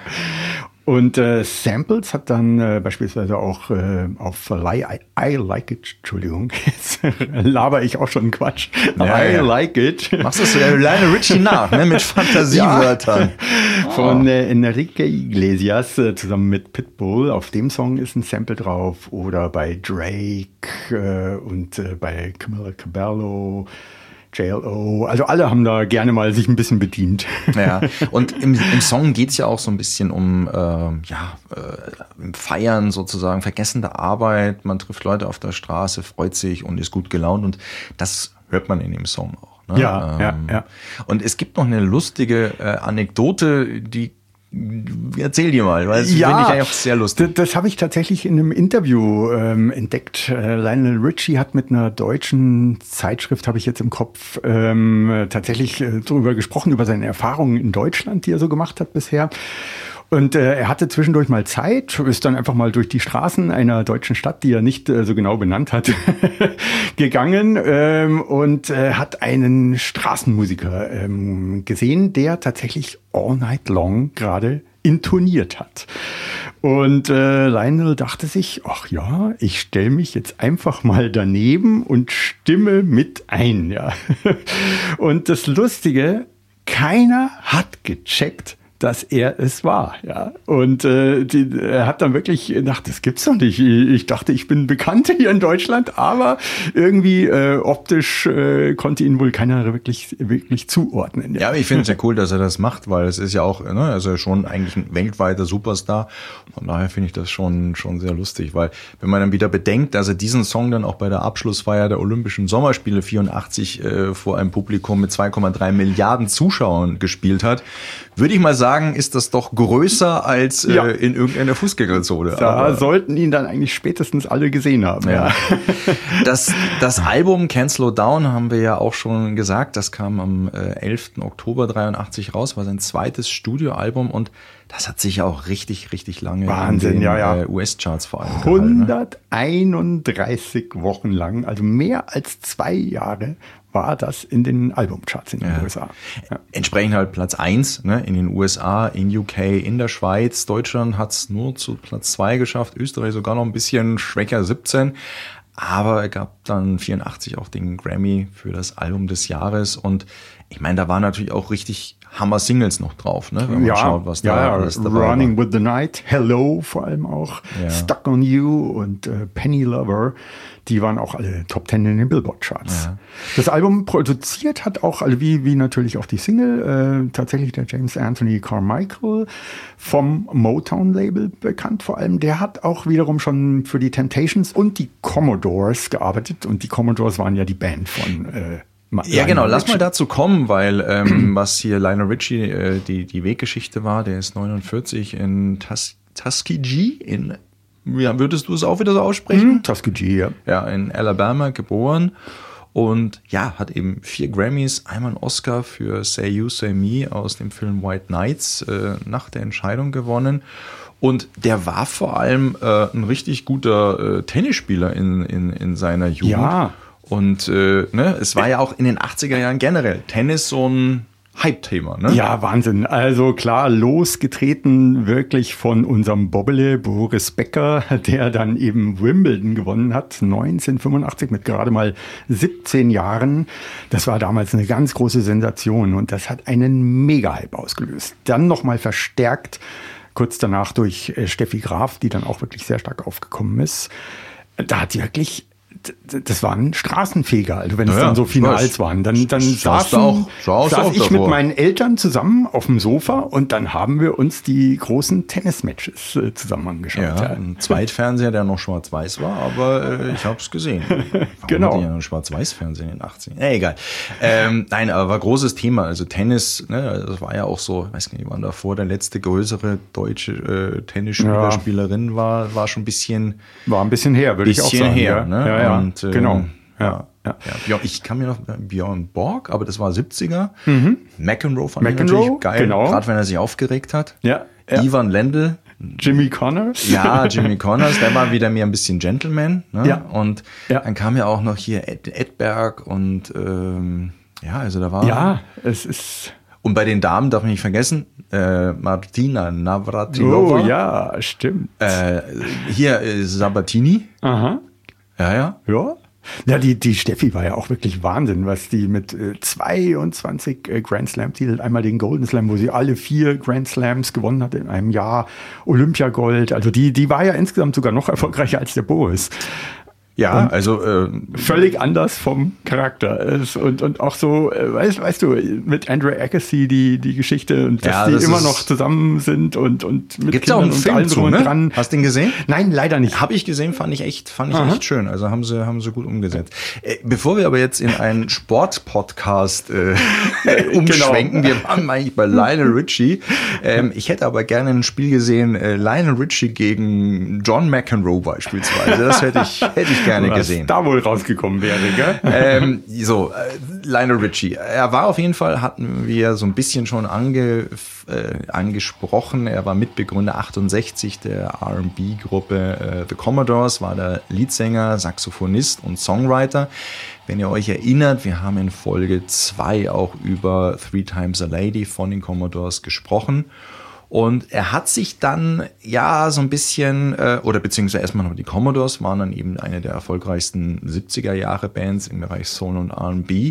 Und äh, Samples hat dann äh, beispielsweise auch äh, auf I, I, I Like It, Entschuldigung, jetzt laber ich auch schon Quatsch. Ja, I ja. Like It. Machst du es ja Lionel Richie nach, ne, mit Fantasiewörtern. Von äh, Enrique Iglesias äh, zusammen mit Pitbull. Auf dem Song ist ein Sample drauf. Oder bei Drake äh, und äh, bei Camila Cabello, J L O. Also alle haben da gerne mal sich ein bisschen bedient. Ja, und im, im Song geht's ja auch so ein bisschen um ähm, ja, äh, im Feiern sozusagen, vergessene Arbeit. Man trifft Leute auf der Straße, freut sich und ist gut gelaunt. Und das hört man in dem Song auch. Ne? Ja, ja, ja. Und es gibt noch eine lustige äh, Anekdote, die erzähl dir mal, weil das finde ich eigentlich auch sehr lustig. Das, das habe ich tatsächlich in einem Interview ähm, entdeckt. Äh, Lionel Richie hat mit einer deutschen Zeitschrift, habe ich jetzt im Kopf, ähm, tatsächlich äh, darüber gesprochen, über seine Erfahrungen in Deutschland, die er so gemacht hat bisher. Und äh, er hatte zwischendurch mal Zeit, ist dann einfach mal durch die Straßen einer deutschen Stadt, die er nicht äh, so genau benannt hat, gegangen ähm, und äh, hat einen Straßenmusiker ähm, gesehen, der tatsächlich All Night Long gerade intoniert hat. Und äh, Lionel dachte sich, ach ja, ich stelle mich jetzt einfach mal daneben und stimme mit ein. Ja. Und das Lustige, keiner hat gecheckt, dass er es war, ja. Und äh, die, er hat dann wirklich gedacht, das gibt's doch nicht. Ich dachte, ich bin bekannt hier in Deutschland, aber irgendwie äh, optisch äh, konnte ihn wohl keiner wirklich wirklich zuordnen. Ja, aber ich finde es ja cool, dass er das macht, weil es ist ja auch, ne, also schon eigentlich ein weltweiter Superstar. Von daher finde ich das schon schon sehr lustig, weil wenn man dann wieder bedenkt, dass er diesen Song dann auch bei der Abschlussfeier der Olympischen Sommerspiele vierundachtzig äh, vor einem Publikum mit zwei Komma drei Milliarden Zuschauern gespielt hat, würde ich mal sagen, ist das doch größer als äh, Ja. in irgendeiner Fußgängerzone. Da Aber- sollten ihn dann eigentlich spätestens alle gesehen haben. Ja. Das, das Album Can't Slow Down haben wir ja auch schon gesagt. Das kam am äh, elften Oktober dreiundachtzig raus, war sein zweites Studioalbum und das hat sich auch richtig, richtig lange Wahnsinn, in den ja, ja. Äh, U S-Charts vor allem gehalten. Ne? hunderteinunddreißig Wochen lang, also mehr als zwei Jahre, war das in den Albumcharts in den Ja. U S A. Ja. Entsprechend halt Platz eins, ne, in den U S A, in U K, in der Schweiz. Deutschland hat's nur zu Platz zwei geschafft, Österreich sogar noch ein bisschen schwächer, siebzehn. Aber er gab dann vierundachtzig auch den Grammy für das Album des Jahres. Und ich meine, da waren natürlich auch richtig Hammer-Singles noch drauf, ne? Wenn man ja, schaut, was da ja, alles dabei Running war. with the Night, Hello vor allem auch, Ja. Stuck on You und äh, Penny Lover, die waren auch alle Top Ten in den Billboard-Charts. Ja. Das Album produziert hat auch, also wie, wie natürlich auch die Single, äh, tatsächlich der James Anthony Carmichael vom Motown-Label bekannt vor allem. Der hat auch wiederum schon für die Temptations und die Commodores gearbeitet und die Commodores waren ja die Band von äh, Ja, genau. Lass mal dazu kommen, weil ähm, was hier Lionel Richie äh, die, die Weggeschichte war, der ist neunundvierzig in Tus- Tuskegee, in, ja, würdest du es auch wieder so aussprechen? Hm, Tuskegee, ja. Ja, in Alabama geboren und ja, hat eben vier Grammys, einmal einen Oscar für Say You, Say Me aus dem Film White Nights äh, nach der Entscheidung gewonnen. Und der war vor allem äh, ein richtig guter äh, Tennisspieler in, in, in seiner Jugend. Ja. Und äh, ne, es war ja auch in den achtziger Jahren generell Tennis so ein Hype-Thema. Ne? Ja, Wahnsinn. Also klar, losgetreten wirklich von unserem Bobbele Boris Becker, der dann eben Wimbledon gewonnen hat, neunzehnhundertfünfundachtzig mit gerade mal siebzehn Jahren. Das war damals eine ganz große Sensation und das hat einen Mega-Hype ausgelöst. Dann nochmal verstärkt, kurz danach durch äh, Steffi Graf, die dann auch wirklich sehr stark aufgekommen ist. Da hat sie wirklich... Das war ein Straßenfeger, also wenn es Ja, dann so ich Finals weiß. waren. Dann, dann Saß saßen, du auch- saß saß auch ich davor. mit meinen Eltern zusammen auf dem Sofa und dann haben wir uns die großen Tennismatches äh, zusammen angeschaut. Ja, Ja. ein Zweitfernseher, der noch schwarz-weiß war, aber äh, ich habe es gesehen. Warum Genau. hatte ich ja einen Schwarz-Weiß-Fernseher in den achtzigern? Äh, egal. Ähm, nein, aber war großes Thema. Also Tennis, ne, das war ja auch so, ich weiß gar nicht, wann davor der letzte größere deutsche äh, Tennisspieler, Ja. Spielerin war, war schon ein bisschen, War ein bisschen her, würde ich auch bisschen sagen. her. ja. Ne? Ja, ja. Und, äh, genau. Ja, Ja. ja. Ja, ich kann mir noch Björn Borg, aber das war siebziger. McEnroe fand McEnroe, ich natürlich geil, genau. gerade wenn er sich aufgeregt hat. Ja, ja. Ivan Lendl, Jimmy Connor. ja, Jimmy Connors, der war wieder mehr ein bisschen Gentleman. Ne? Ja. Und Ja. dann kam ja auch noch hier Ed, Edberg und ähm, ja, also da war. Ja, es ist... Und bei den Damen darf man nicht vergessen, äh, Martina Navratilova. Oh ja, stimmt. Äh, hier äh, Sabatini. Aha. Ja, ja. Ja. Ja, die, die Steffi war ja auch wirklich Wahnsinn, was die mit äh, zweiundzwanzig äh, Grand Slam-Titeln, einmal den Golden Slam, wo sie alle vier Grand Slams gewonnen hat in einem Jahr, Olympiagold, also die, die war ja insgesamt sogar noch erfolgreicher als der Boris. Ja, Und also äh, völlig anders vom Charakter. Es- Und, und auch so, äh, weißt, weißt du, mit Andrew Agassi die, die Geschichte und dass Ja, die das immer ist- noch zusammen sind und, und mit gibt's auch einen und Film allem zu, drum und ne? dran. Hast du den gesehen? Nein, leider nicht. Habe ich gesehen, fand ich echt, fand ich Aha. echt schön. Also haben sie, haben sie gut umgesetzt. Äh, bevor wir aber jetzt in einen Sport-Podcast äh, umschwenken, wir waren eigentlich bei Lionel Richie. Ähm, ich hätte aber gerne ein Spiel gesehen, äh, Lionel Richie gegen John McEnroe beispielsweise. Das hätte ich, hätte ich gerne Was gesehen. da wohl rausgekommen wäre, gell? ähm, so, äh, Lionel Richie. Er war auf jeden Fall, hatten wir so ein bisschen schon ange, äh, angesprochen. Er war Mitbegründer achtundsechzig der R and B-Gruppe äh, The Commodores, war der Leadsänger, Saxophonist und Songwriter. Wenn ihr euch erinnert, wir haben in Folge zwei auch über Three Times a Lady von den Commodores gesprochen. Und er hat sich dann ja so ein bisschen, äh, oder beziehungsweise erstmal noch die Commodores waren dann eben eine der erfolgreichsten siebziger Jahre Bands im Bereich Soul und R and B.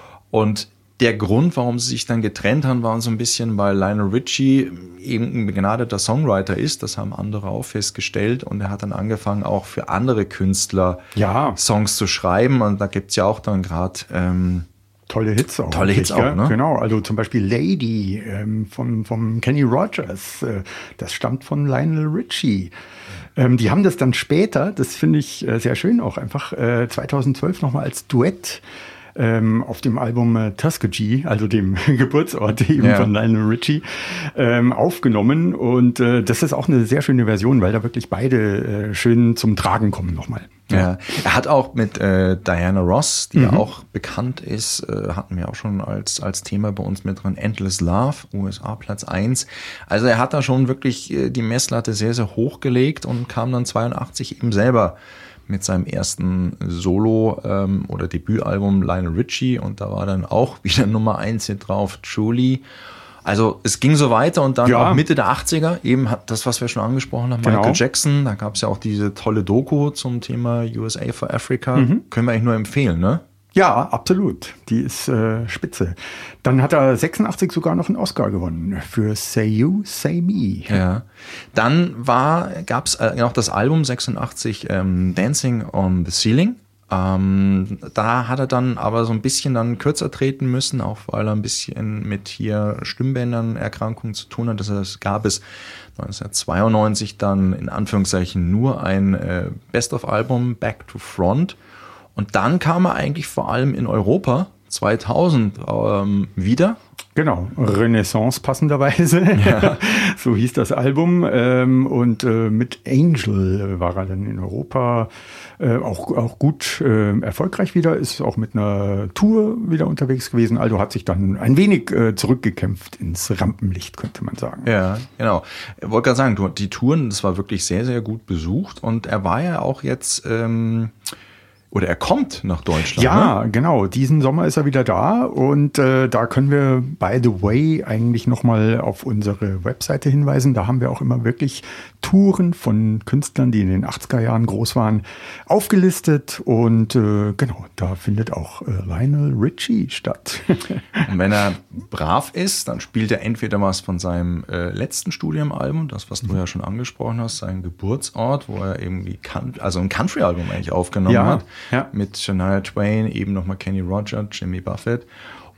Und der Grund, warum sie sich dann getrennt haben, war so ein bisschen, weil Lionel Richie eben ein begnadeter Songwriter ist. Das haben andere auch festgestellt. Und er hat dann angefangen, auch für andere Künstler Ja. Songs zu schreiben. Und da gibt's ja auch dann gerade ähm, Tolle Hits auch. Tolle wirklich, Hits auch, gell? ne? Genau, also zum Beispiel Lady ähm, von, von Kenny Rogers, äh, das stammt von Lionel Richie. Ähm, die haben das dann später, das finde ich äh, sehr schön auch, einfach äh, zweitausendzwölf nochmal als Duett ähm, auf dem Album äh, Tuskegee, also dem Geburtsort eben Ja. von Lionel Richie, ähm, aufgenommen. Und äh, das ist auch eine sehr schöne Version, weil da wirklich beide äh, schön zum Tragen kommen nochmal. Ja, er hat auch mit äh, Diana Ross, die Mhm. ja auch bekannt ist, äh, hatten wir auch schon als als Thema bei uns mit drin, Endless Love, U S A Platz eins. Also er hat da schon wirklich äh, die Messlatte sehr, sehr hoch gelegt und kam dann zweiundachtzig eben selber mit seinem ersten Solo- ähm, oder Debütalbum Lionel Richie und da war dann auch wieder Nummer eins Hit drauf, Truly. Also es ging so weiter und dann Ja. auch Mitte der achtziger, eben hat das, was wir schon angesprochen haben, Genau. Michael Jackson, da gab es ja auch diese tolle Doku zum Thema U S A for Africa. Mhm. Können wir eigentlich nur empfehlen, ne? Ja, absolut. Die ist äh, spitze. Dann hat er sechsundachtzig sogar noch einen Oscar gewonnen für Say You, Say Me. Ja. Dann war, gab es äh, noch das Album sechsundachtzig ähm, Dancing on the Ceiling. Ähm, da hat er dann aber so ein bisschen dann kürzer treten müssen, auch weil er ein bisschen mit hier Stimmbändernerkrankungen zu tun hat. Das gab es neunzehnhundertzweiundneunzig dann in Anführungszeichen nur ein äh, Best-of-Album, Back to Front. Und dann kam er eigentlich vor allem in Europa zweitausend ähm, wieder. Genau, Renaissance passenderweise. Ja. So hieß das Album. Ähm, und äh, mit Angel war er dann in Europa äh, auch, auch gut äh, erfolgreich wieder, ist auch mit einer Tour wieder unterwegs gewesen. Also hat sich dann ein wenig äh, zurückgekämpft ins Rampenlicht, könnte man sagen. Ja, genau. Ich wollte gerade sagen, die Touren, das war wirklich sehr, sehr gut besucht. Und er war ja auch jetzt... Ähm Oder er kommt nach Deutschland. Ja, ne? genau. Diesen Sommer ist er wieder da. Und äh, da können wir, by the way, eigentlich nochmal auf unsere Webseite hinweisen. Da haben wir auch immer wirklich Touren von Künstlern, die in den achtziger Jahren groß waren, aufgelistet. Und äh, genau, da findet auch äh, Lionel Richie statt. Und wenn er brav ist, dann spielt er entweder was von seinem äh, letzten Studioalbum, das, was du ja schon angesprochen hast, sein Geburtsort, wo er eben die Country, also ein Country-Album eigentlich aufgenommen Ja. hat. Ja. Mit Shania Twain, eben nochmal Kenny Rogers, Jimmy Buffett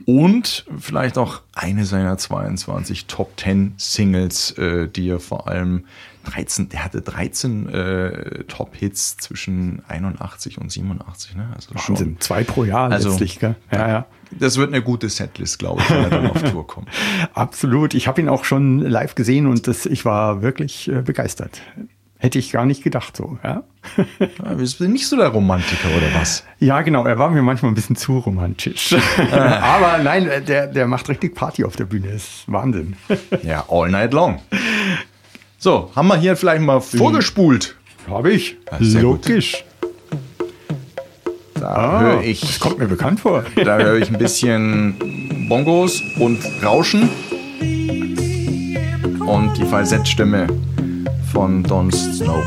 und vielleicht auch eine seiner zweiundzwanzig Top zehn Singles, äh, die er vor allem dreizehn, der hatte dreizehn äh, Top-Hits zwischen einundachtzig und siebenundachtzig. Ne? Also Wahnsinn, schon. zwei pro Jahr Also, letztlich. Gell? Ja, ja. Das wird eine gute Setlist, glaube ich, wenn er dann auf Tour kommt. Absolut. Ich habe ihn auch schon live gesehen und das, ich war wirklich äh, begeistert. Hätte ich gar nicht gedacht so. Ja? Ja, bist du nicht so der Romantiker oder was? Ja, genau. Er war mir manchmal ein bisschen zu romantisch. Aber nein, der, der macht richtig Party auf der Bühne. Ist Wahnsinn. Ja, all night long. So, haben wir hier vielleicht mal vorgespult. Habe ich. Ja, sehr gut. Logisch. Da Ah, höre Das ich, kommt mir bekannt vor. da höre ich ein bisschen Bongos und Rauschen und die Falsettstimme von Don Snow.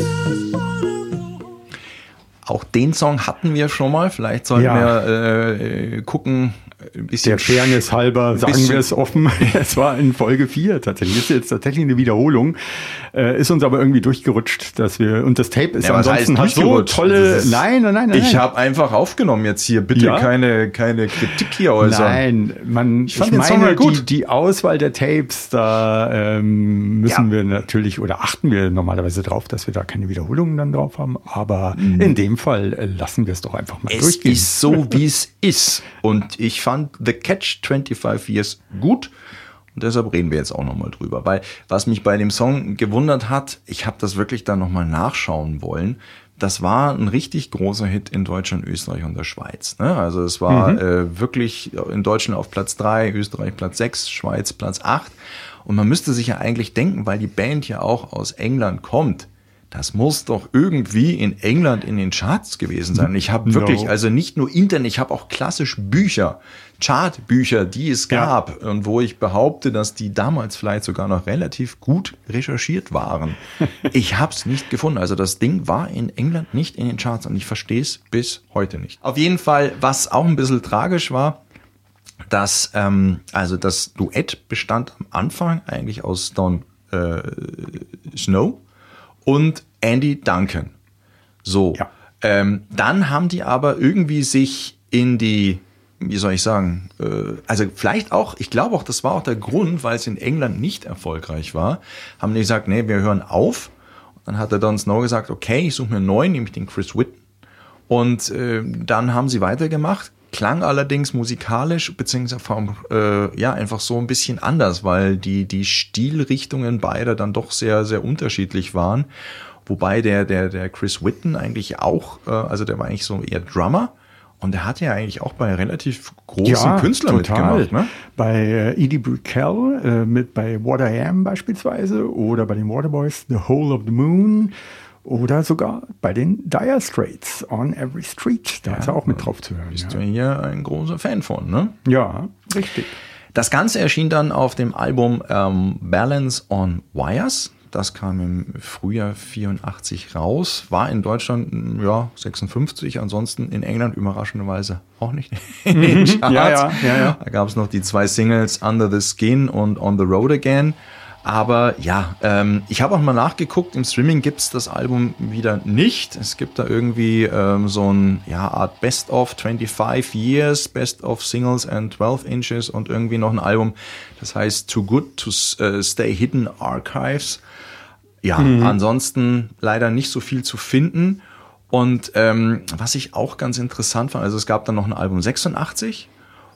Auch den Song hatten wir schon mal. Vielleicht sollten Ja. wir äh, gucken, ein bisschen Der Fairness halber sagen bisschen- wir es offen. Es war in Folge vier tatsächlich. Ist jetzt tatsächlich eine Wiederholung. Äh, ist uns aber irgendwie durchgerutscht, dass wir, und das Tape ist Ja, was ansonsten heißt hat so durchgerutscht? tolle, Das ist- nein, nein, nein, nein. Ich habe einfach aufgenommen jetzt hier. Bitte Ja? keine, keine Kritik hier äußern. Nein, man, ich, fand den Song meine, halt gut. Die, die Auswahl der Tapes, da ähm, müssen Ja. wir natürlich oder achten wir normalerweise drauf, dass wir da keine Wiederholungen dann drauf haben. Aber in dem Fall äh, lassen wir es doch einfach mal Es durchgehen. ist so, wie es ist. Und ich fand The Catch twenty-five Years gut. Und deshalb reden wir jetzt auch nochmal drüber. Weil was mich bei dem Song gewundert hat, ich habe das wirklich dann nochmal nachschauen wollen. Das war ein richtig großer Hit in Deutschland, Österreich und der Schweiz. Ne? Also es war Mhm. äh, wirklich in Deutschland auf Platz drei, Österreich Platz sechs, Schweiz Platz acht. Und man müsste sich ja eigentlich denken, weil die Band ja auch aus England kommt, das muss doch irgendwie in England in den Charts gewesen sein. Ich habe wirklich, No. also nicht nur Internet, ich habe auch klassisch Bücher, Chartbücher, die es Ja. gab und wo ich behaupte, dass die damals vielleicht sogar noch relativ gut recherchiert waren. Ich habe es nicht gefunden. Also das Ding war in England nicht in den Charts und ich verstehe es bis heute nicht. Auf jeden Fall, was auch ein bisschen tragisch war, dass ähm, also das Duett bestand am Anfang eigentlich aus Don äh, Snow und Andy Duncan. So, Ja. ähm, dann haben die aber irgendwie sich in die, wie soll ich sagen, äh, also vielleicht auch, ich glaube auch, das war auch der Grund, weil es in England nicht erfolgreich war, haben die gesagt, nee, wir hören auf. Und dann hat der Don Snow gesagt, okay, ich suche mir einen neuen, nämlich den Chris Whitten. Und äh, dann haben sie weitergemacht. Klang allerdings musikalisch beziehungsweise vom, äh, ja einfach so ein bisschen anders, weil die die Stilrichtungen beider dann doch sehr sehr unterschiedlich waren. Wobei der der der Chris Whitten eigentlich auch, äh, also der war eigentlich so eher Drummer und der hat ja eigentlich auch bei relativ großen Künstlern mitgemacht. Ne? Bei äh, Edie Brickell, äh, mit bei What I Am beispielsweise oder bei den Waterboys The Whole of the Moon. Oder sogar bei den Dire Straits, On Every Street. Da ist er auch mit drauf zu hören. Bist Ja. du hier ein großer Fan von, ne? ja, richtig. Das Ganze erschien dann auf dem Album ähm, Balance on Wires. Das kam im Frühjahr vierundachtzig raus, war in Deutschland ja sechsundfünfzig, ansonsten in England überraschenderweise auch nicht in den Charts. Ja, ja, ja, ja. Da gab es noch die zwei Singles Under the Skin und On the Road Again. Aber ja, ähm, ich habe auch mal nachgeguckt, im Streaming gibt's das Album wieder nicht. Es gibt da irgendwie ähm, so ein ja, Art Best of twenty-five Years, Best of Singles and twelve Inches und irgendwie noch ein Album, das heißt Too Good to uh, Stay Hidden Archives. Ja, mhm. Ansonsten leider nicht so viel zu finden. Und ähm, was ich auch ganz interessant fand, also es gab dann noch ein Album sechsundachtzig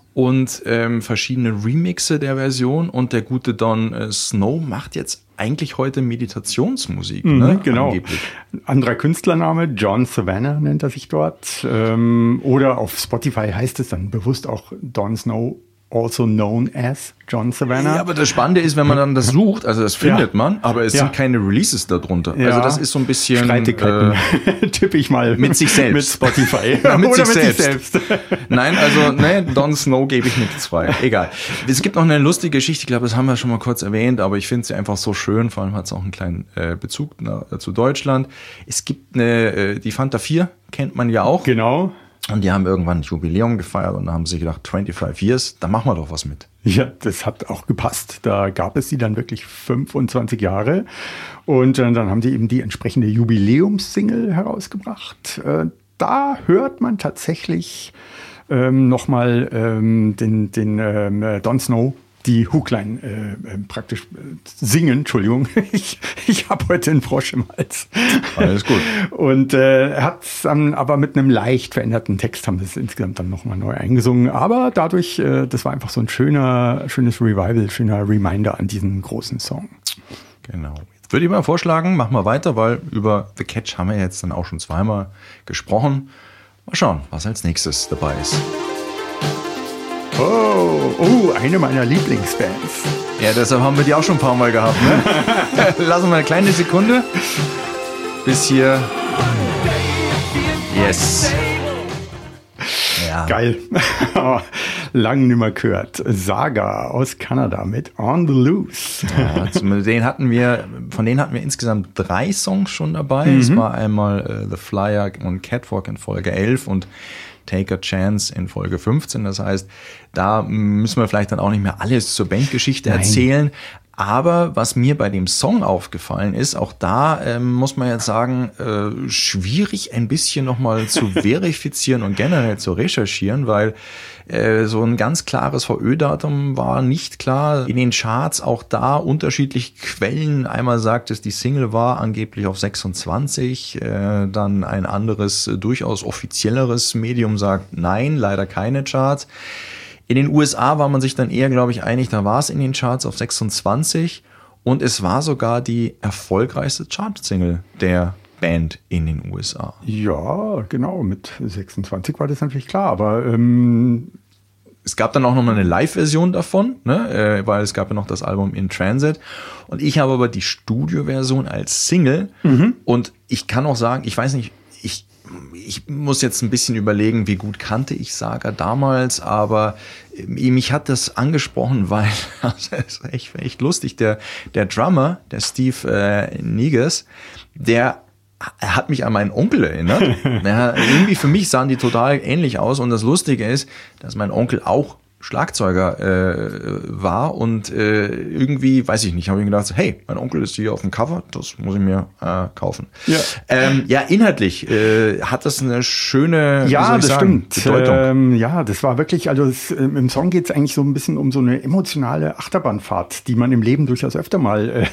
und ähm, verschiedene Remixe der Version und der gute Don äh, Snow macht jetzt eigentlich heute Meditationsmusik. Mhm, ne? Genau. Angeblich. Anderer Künstlername, John Savannah nennt er sich dort. Ähm, oder auf Spotify heißt es dann bewusst auch Don Snow, also known as John Savannah. Ja, aber das Spannende ist, wenn man dann das sucht, also das findet ja. man, aber es ja. sind keine Releases darunter. Ja. Also das ist so ein bisschen Streitigkeiten, äh, tippe ich mal. Mit sich selbst. Mit Spotify. Ja, mit, Oder sich, mit selbst. sich selbst. Nein, also ne, Don Snow gebe ich nichts frei. Egal. Es gibt noch eine lustige Geschichte, ich glaube, das haben wir schon mal kurz erwähnt, aber ich finde sie einfach so schön, vor allem hat es auch einen kleinen äh, Bezug na, zu Deutschland. Es gibt eine, äh, die Fanta vier, kennt man ja auch. Genau. Und die haben irgendwann ein Jubiläum gefeiert und da haben sie gedacht, twenty-five Years, da machen wir doch was mit. Ja, das hat auch gepasst. Da gab es sie dann wirklich fünfundzwanzig Jahre. Und äh, dann haben sie eben die entsprechende Jubiläumssingle herausgebracht. Äh, da hört man tatsächlich ähm, nochmal ähm, den, den ähm, Don Snow, die Hookline äh, äh, praktisch äh, singen. Entschuldigung, ich, ich habe heute einen Frosch im Hals. Alles gut. Und äh, er hat dann aber mit einem leicht veränderten Text, haben wir es insgesamt dann nochmal neu eingesungen. Aber dadurch, äh, das war einfach so ein schöner, schönes Revival, schöner Reminder an diesen großen Song. Genau. Jetzt würde ich mal vorschlagen, machen wir weiter, weil über The Catch haben wir jetzt dann auch schon zweimal gesprochen. Mal schauen, was als nächstes dabei ist. Oh, oh, eine meiner Lieblingsbands. Ja, deshalb haben wir die auch schon ein paar Mal gehabt, ne? Lassen wir eine kleine Sekunde. Bis hier. Yes. Ja. Geil. Lang nimmer gehört. Saga aus Kanada mit On the Loose. Ja, den hatten wir, von denen hatten wir insgesamt drei Songs schon dabei. Mhm. Es war einmal uh, The Flyer und Catwalk in Folge elf und Take a Chance in Folge fünfzehn. Das heißt, da müssen wir vielleicht dann auch nicht mehr alles zur Bandgeschichte Nein. erzählen. Aber was mir bei dem Song aufgefallen ist, auch da ähm, muss man jetzt sagen, äh, schwierig ein bisschen nochmal zu verifizieren und generell zu recherchieren, weil äh, so ein ganz klares V Ö-Datum war nicht klar. In den Charts auch da unterschiedliche Quellen. Einmal sagt es, die Single war angeblich auf sechsundzwanzig, äh, dann ein anderes, äh, durchaus offizielleres Medium sagt, nein, leider keine Charts. In den U S A war man sich dann eher, glaube ich, einig, da war es in den Charts auf sechsundzwanzig und es war sogar die erfolgreichste Chart-Single der Band in den U S A. Ja, genau, mit sechsundzwanzig war das natürlich klar, aber ähm es gab dann auch noch mal eine Live-Version davon, ne, äh, weil es gab ja noch das Album In Transit und ich habe aber die Studio-Version als Single mhm. und ich kann auch sagen, ich weiß nicht, ich Ich muss jetzt ein bisschen überlegen, wie gut kannte ich Saga damals, aber mich hat das angesprochen, weil, das ist echt, echt lustig, der, der Drummer, der Steve äh, Negus, der er hat mich an meinen Onkel erinnert. Ja, irgendwie für mich sahen die total ähnlich aus und das Lustige ist, dass mein Onkel auch Schlagzeuger äh, war und äh, irgendwie, weiß ich nicht, habe ich gedacht, hey, mein Onkel ist hier auf dem Cover, das muss ich mir äh, kaufen. Ja, ähm, ja inhaltlich äh, hat das eine schöne ja, wie soll ich das sagen, stimmt. Bedeutung. Ähm, ja, das war wirklich, also es, im Song geht es eigentlich so ein bisschen um so eine emotionale Achterbahnfahrt, die man im Leben durchaus öfter mal äh,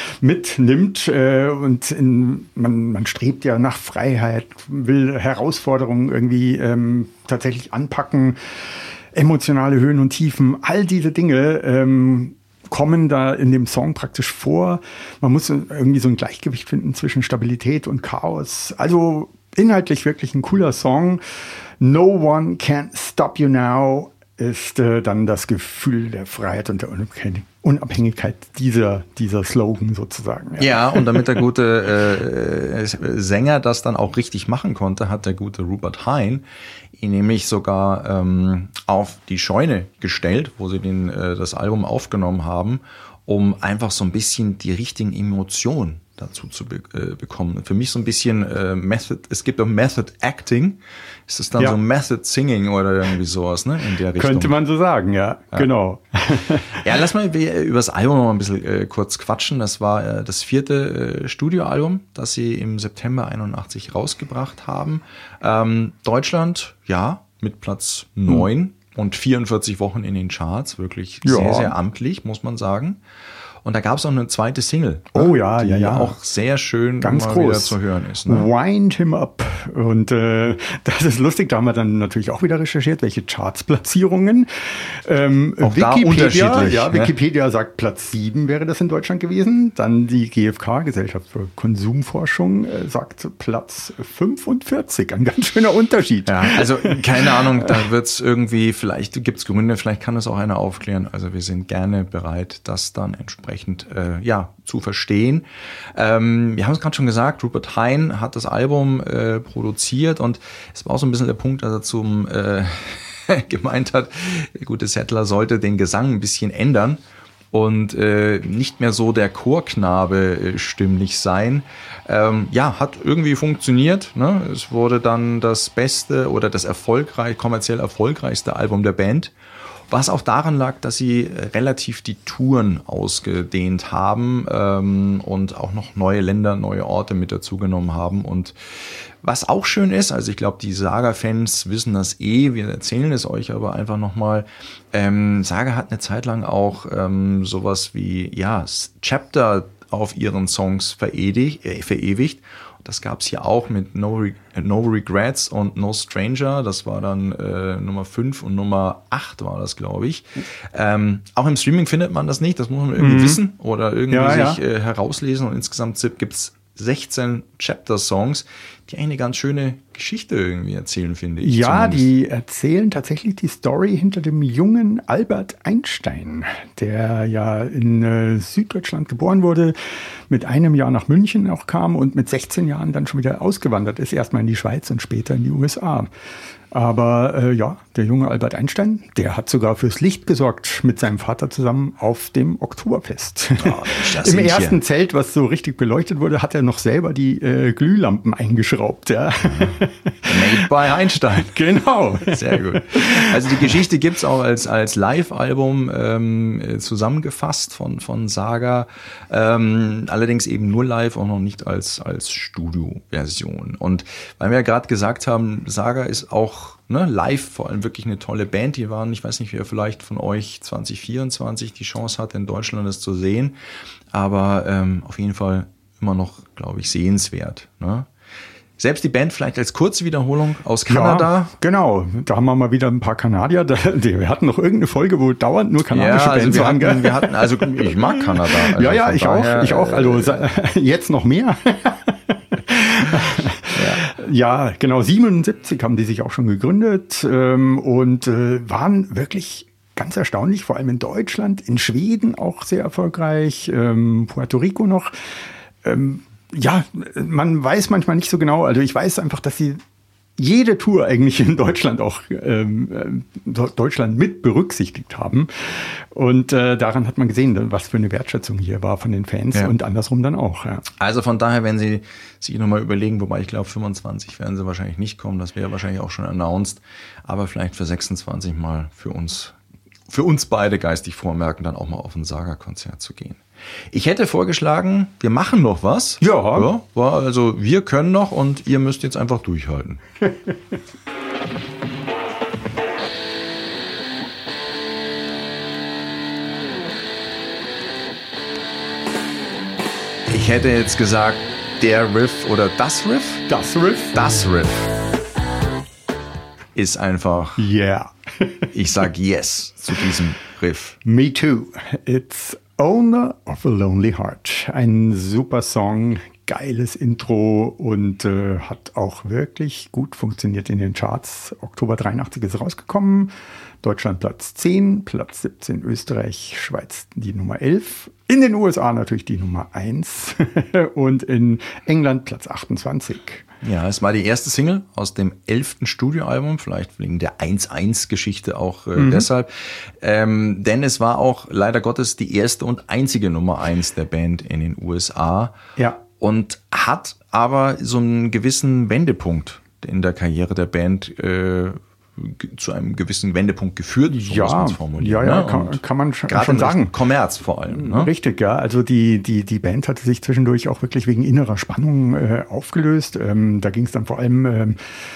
mitnimmt äh, und in, man, man strebt ja nach Freiheit, will Herausforderungen irgendwie ähm, tatsächlich anpacken. Emotionale Höhen und Tiefen, all diese Dinge ähm, kommen da in dem Song praktisch vor. Man muss irgendwie so ein Gleichgewicht finden zwischen Stabilität und Chaos. Also inhaltlich wirklich ein cooler Song. No one can stop you now. ist äh, dann das Gefühl der Freiheit und der Unabhängigkeit dieser, dieser Slogan sozusagen. Ja, ja, und damit der gute äh, Sänger das dann auch richtig machen konnte, hat der gute Rupert Hine ihn nämlich sogar ähm, auf die Scheune gestellt, wo sie den, äh, das Album aufgenommen haben, um einfach so ein bisschen die richtigen Emotionen dazu zu be- äh, bekommen. Für mich so ein bisschen äh, Method, es gibt auch Method Acting, ist es dann ja. so Method Singing oder irgendwie sowas, ne, in der Richtung. Könnte man so sagen, ja, ja. genau. Ja, lass mal über das Album noch mal ein bisschen äh, kurz quatschen. Das war äh, das vierte äh, Studioalbum, das sie im September einundachtzig rausgebracht haben. Ähm, Deutschland, ja, mit Platz neun hm. und vierundvierzig Wochen in den Charts, wirklich ja. sehr, sehr amtlich, muss man sagen. Und da gab es auch eine zweite Single. Oh ja, die ja, ja. auch sehr schön ganz immer groß wieder zu hören ist. Ne? Wind Him Up. Und äh, das ist lustig, da haben wir dann natürlich auch wieder recherchiert, welche Charts-Platzierungen. Ähm, auch da unterschiedlich. Ja, Wikipedia ne? sagt, Platz sieben wäre das in Deutschland gewesen. Dann die G F K, Gesellschaft für Konsumforschung, äh, sagt Platz fünfundvierzig. Ein ganz schöner Unterschied. Ja, also keine Ahnung, da wird es irgendwie, vielleicht gibt es Gründe, vielleicht kann das auch einer aufklären. Also wir sind gerne bereit, das dann entsprechend Äh, ja, zu verstehen. Ähm, wir haben es gerade schon gesagt, Rupert Hine hat das Album äh, produziert und es war auch so ein bisschen der Punkt, dass er zum äh, gemeint hat, der gute Settler sollte den Gesang ein bisschen ändern und äh, nicht mehr so der Chorknabe äh, stimmlich sein. Ähm, ja, hat irgendwie funktioniert. Ne? Es wurde dann das beste oder das erfolgreich, kommerziell erfolgreichste Album der Band. Was auch daran lag, dass sie relativ die Touren ausgedehnt haben ähm, und auch noch neue Länder, neue Orte mit dazugenommen haben. Und was auch schön ist, also ich glaube, die Saga-Fans wissen das eh, wir erzählen es euch aber einfach nochmal. Ähm, Saga hat eine Zeit lang auch ähm, sowas wie ja Chapter auf ihren Songs verewigt. Äh, verewigt. Das gab es hier auch mit No, Re- No Regrets und No Stranger. Das war dann äh, Nummer fünf und Nummer acht war das, glaube ich. Ähm, auch im Streaming findet man das nicht. Das muss man irgendwie mhm. wissen oder irgendwie ja, sich ja. Äh, herauslesen. Und insgesamt gibt es sechzehn Chapter-Songs, die eine ganz schöne Geschichte irgendwie erzählen, finde ich. Ja, zumindest. Die erzählen tatsächlich die Story hinter dem jungen Albert Einstein, der ja in äh, Süddeutschland geboren wurde, mit einem Jahr nach München auch kam und mit sechzehn Jahren dann schon wieder ausgewandert ist, erstmal in die Schweiz und später in die U S A. Aber äh, ja, der junge Albert Einstein, der hat sogar fürs Licht gesorgt mit seinem Vater zusammen auf dem Oktoberfest. Oh, Im ersten hier. Zelt, was so richtig beleuchtet wurde, hat er noch selber die äh, Glühlampen eingeschraubt. Ja. Made by Einstein. Genau. Sehr gut. Also die Geschichte gibt's auch als, als Live-Album ähm, zusammengefasst von, von Saga. Ähm, allerdings eben nur live, auch noch nicht als, als Studio-Version. Und weil wir ja gerade gesagt haben, Saga ist auch Ne, live vor allem wirklich eine tolle Band. Die waren, ich weiß nicht, wer vielleicht von euch zwanzig vierundzwanzig die Chance hatte, in Deutschland das zu sehen, aber ähm, auf jeden Fall immer noch, glaube ich, sehenswert. Ne? Selbst die Band vielleicht als kurze Wiederholung aus Kanada. Ja, genau, da haben wir mal wieder ein paar Kanadier. Wir hatten noch irgendeine Folge, wo dauernd nur kanadische ja, also Bands wir waren. hatten, wir hatten, also ich mag Kanada. Also ja, ja, ich daher, auch, ich auch. Also jetzt noch mehr. Ja, genau, siebenundsiebzig haben die sich auch schon gegründet ähm, und äh, waren wirklich ganz erstaunlich, vor allem in Deutschland, in Schweden auch sehr erfolgreich, ähm, Puerto Rico noch. Ähm, ja, man weiß manchmal nicht so genau, also ich weiß einfach, dass sie jede Tour eigentlich in Deutschland auch ähm, Deutschland mit berücksichtigt haben. Und äh, daran hat man gesehen, was für eine Wertschätzung hier war von den Fans ja. und andersrum dann auch. Ja. Also von daher, wenn Sie sich nochmal überlegen, wobei ich glaube, fünfundzwanzig werden Sie wahrscheinlich nicht kommen, das wäre wahrscheinlich auch schon announced, aber vielleicht für sechsundzwanzig mal für uns, für uns beide geistig vormerken, dann auch mal auf ein Saga-Konzert zu gehen. Ich hätte vorgeschlagen, wir machen noch was. Ja. ja war also wir können noch und ihr müsst jetzt einfach durchhalten. Ich hätte jetzt gesagt, der Riff oder das Riff? Das Riff? Das Riff ist einfach. Yeah. Ich sag yes zu diesem Riff. Me too. It's Owner of a Lonely Heart. Ein super Song, geiles Intro und äh, hat auch wirklich gut funktioniert in den Charts. Oktober dreiundachtzig ist rausgekommen. Deutschland Platz zehn, Platz siebzehn Österreich, Schweiz die Nummer elf. In den U S A natürlich die Nummer eins und in England Platz achtundzwanzig. Ja, es war die erste Single aus dem elften Studioalbum, vielleicht wegen der eins eins Geschichte auch äh, mhm. deshalb. Ähm, denn es war auch leider Gottes die erste und einzige Nummer eins der Band in den U S A. Ja. Und hat aber so einen gewissen Wendepunkt in der Karriere der Band äh, zu einem gewissen Wendepunkt geführt, so ja, muss man es formulieren. Ja, ja, ne? kann, kann man schon, gerade schon sagen. Kommerz vor allem. Ne? Richtig, ja. Also die, die, die Band hatte sich zwischendurch auch wirklich wegen innerer Spannung äh, aufgelöst. Ähm, da ging es dann vor allem ähm,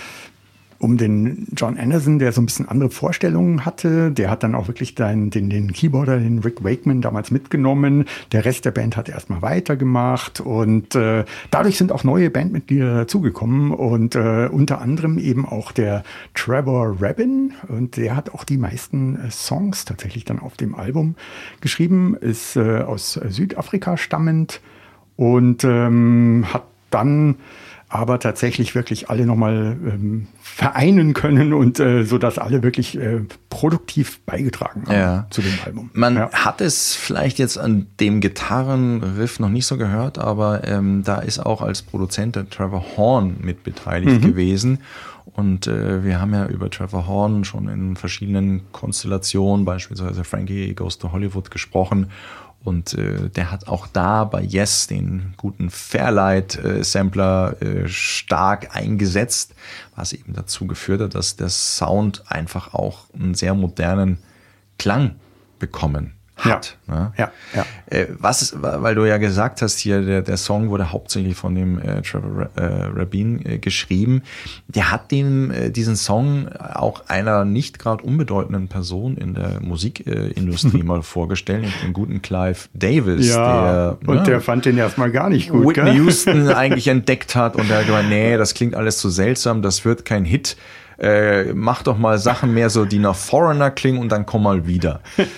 um den John Anderson, der so ein bisschen andere Vorstellungen hatte. Der hat dann auch wirklich den, den, den Keyboarder, den Rick Wakeman, damals mitgenommen. Der Rest der Band hat erstmal weitergemacht. Und äh, dadurch sind auch neue Bandmitglieder dazugekommen. Und äh, unter anderem eben auch der Trevor Rabin. Und der hat auch die meisten äh, Songs tatsächlich dann auf dem Album geschrieben. Ist äh, aus Südafrika stammend und ähm, hat dann aber tatsächlich wirklich alle nochmal ähm, vereinen können und äh, so dass alle wirklich äh, produktiv beigetragen haben ja. zu dem Album. Man ja. hat es vielleicht jetzt an dem Gitarrenriff noch nicht so gehört, aber ähm, da ist auch als Produzent der Trevor Horn mit beteiligt mhm. gewesen. Und äh, wir haben ja über Trevor Horn schon in verschiedenen Konstellationen, beispielsweise Frankie Goes to Hollywood, gesprochen. Und äh, der hat auch da bei Yes den guten Fairlight-Sampler äh, stark eingesetzt, was eben dazu geführt hat, dass der Sound einfach auch einen sehr modernen Klang bekommen hat. Ja, ne? ja, ja. Äh, was ist, weil du ja gesagt hast, hier der, der Song wurde hauptsächlich von dem äh, Trevor äh, Rabin äh, geschrieben. Der hat dem äh, diesen Song auch einer nicht gerade unbedeutenden Person in der Musikindustrie äh, mal vorgestellt, den guten Clive Davis. Ja, der, und ne, der fand den erstmal gar nicht gut. Whitney gell? Houston eigentlich entdeckt hat und er hat gemeint, nee, das klingt alles zu seltsam, das wird kein Hit. Äh, mach doch mal Sachen mehr so, die nach Foreigner klingen und dann komm mal wieder.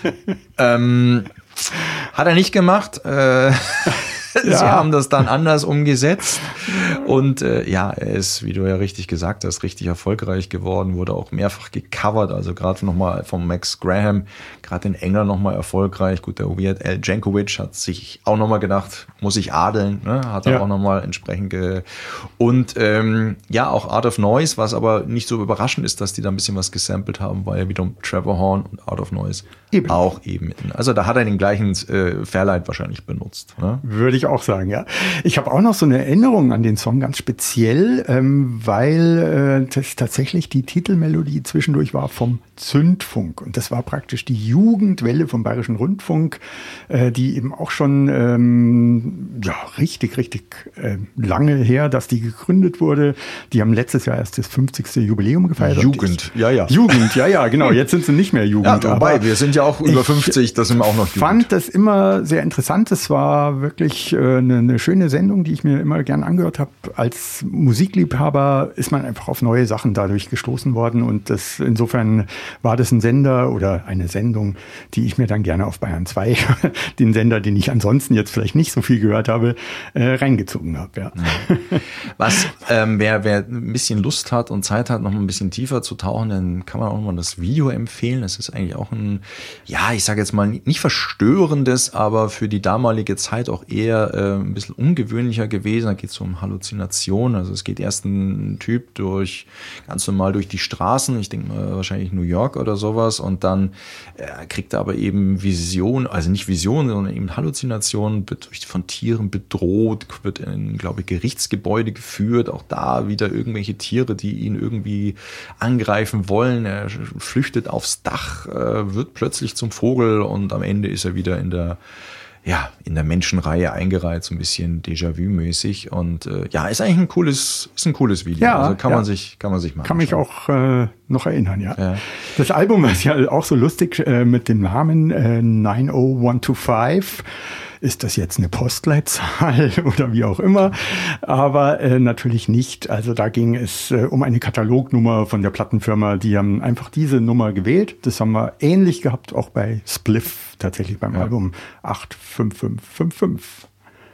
ähm, hat er nicht gemacht. Äh, Sie Ja. haben das dann anders umgesetzt. Und äh, ja, er ist, wie du ja richtig gesagt hast, richtig erfolgreich geworden, wurde auch mehrfach gecovert, also gerade nochmal vom Max Graham, gerade in England nochmal erfolgreich. Gut, der Weird Al Jankovic hat sich auch nochmal gedacht, muss ich adeln, ne? Hat er Ja. auch nochmal entsprechend ge und ähm, ja, auch Art of Noise, was aber nicht so überraschend ist, dass die da ein bisschen was gesampelt haben, weil ja wiederum Trevor Horn und Art of Noise Eben. auch eben. Also da hat er den gleichen äh, Fairlight wahrscheinlich benutzt. Ne? Würde ich auch sagen, ja. Ich habe auch noch so eine Erinnerung an den Song ganz speziell, ähm, weil äh, das tatsächlich die Titelmelodie zwischendurch war vom Zündfunk. Und das war praktisch die Jugendwelle vom Bayerischen Rundfunk, äh, die eben auch schon ähm, ja, richtig, richtig äh, lange her, dass die gegründet wurde. Die haben letztes Jahr erst das fünfzigste Jubiläum gefeiert. Jugend, ja, ja. Jugend, ja, ja, genau. Jetzt sind sie nicht mehr Jugend. Ja, wobei, aber wir sind ja auch über ich fünfzig, das sind wir auch noch Jugend. fand das immer sehr interessant. Es war wirklich äh, eine, eine schöne Sendung, die ich mir immer gern angehört habe. Als Musikliebhaber ist man einfach auf neue Sachen dadurch gestoßen worden. Und das insofern war das ein Sender oder eine Sendung, die ich mir dann gerne auf Bayern zwei, den Sender, den ich ansonsten jetzt vielleicht nicht so viel gehört habe, äh, reingezogen habe. Ja. Was, ähm, wer, wer ein bisschen Lust hat und Zeit hat, noch ein bisschen tiefer zu tauchen, dann kann man auch mal das Video empfehlen. Das ist eigentlich auch ein, ja, ich sage jetzt mal nicht verstörendes, aber für die damalige Zeit auch eher äh, ein bisschen ungewöhnlicher gewesen. Da geht es um Halluzinationen. Also es geht erst ein Typ durch, ganz normal durch die Straßen, ich denke mal wahrscheinlich New York oder sowas, und dann äh, kriegt er aber eben Visionen, also nicht Visionen, sondern eben Halluzinationen, wird durch, von Tieren bedroht, wird in, glaube ich, Gerichtsgebäude geführt, auch da wieder irgendwelche Tiere, die ihn irgendwie angreifen wollen. Er flüchtet aufs Dach, äh, wird plötzlich zum Vogel und am Ende ist er wieder in der ja, in der Menschenreihe eingereiht, so ein bisschen Déjà-vu-mäßig. Und äh, ja, ist eigentlich ein cooles, ist ein cooles Video. Ja, also kann ja. man sich, kann man sich machen. Kann mich auch äh, noch erinnern, ja. Ja. Das Album ist ja auch so lustig äh, mit dem Namen äh, nine oh one two five. Ist das jetzt eine Postleitzahl oder wie auch immer? Aber äh, natürlich nicht. Also da ging es äh, um eine Katalognummer von der Plattenfirma. Die haben einfach diese Nummer gewählt. Das haben wir ähnlich gehabt, auch bei Spliff, tatsächlich beim Ja. Album acht fünf fünf fünf fünf.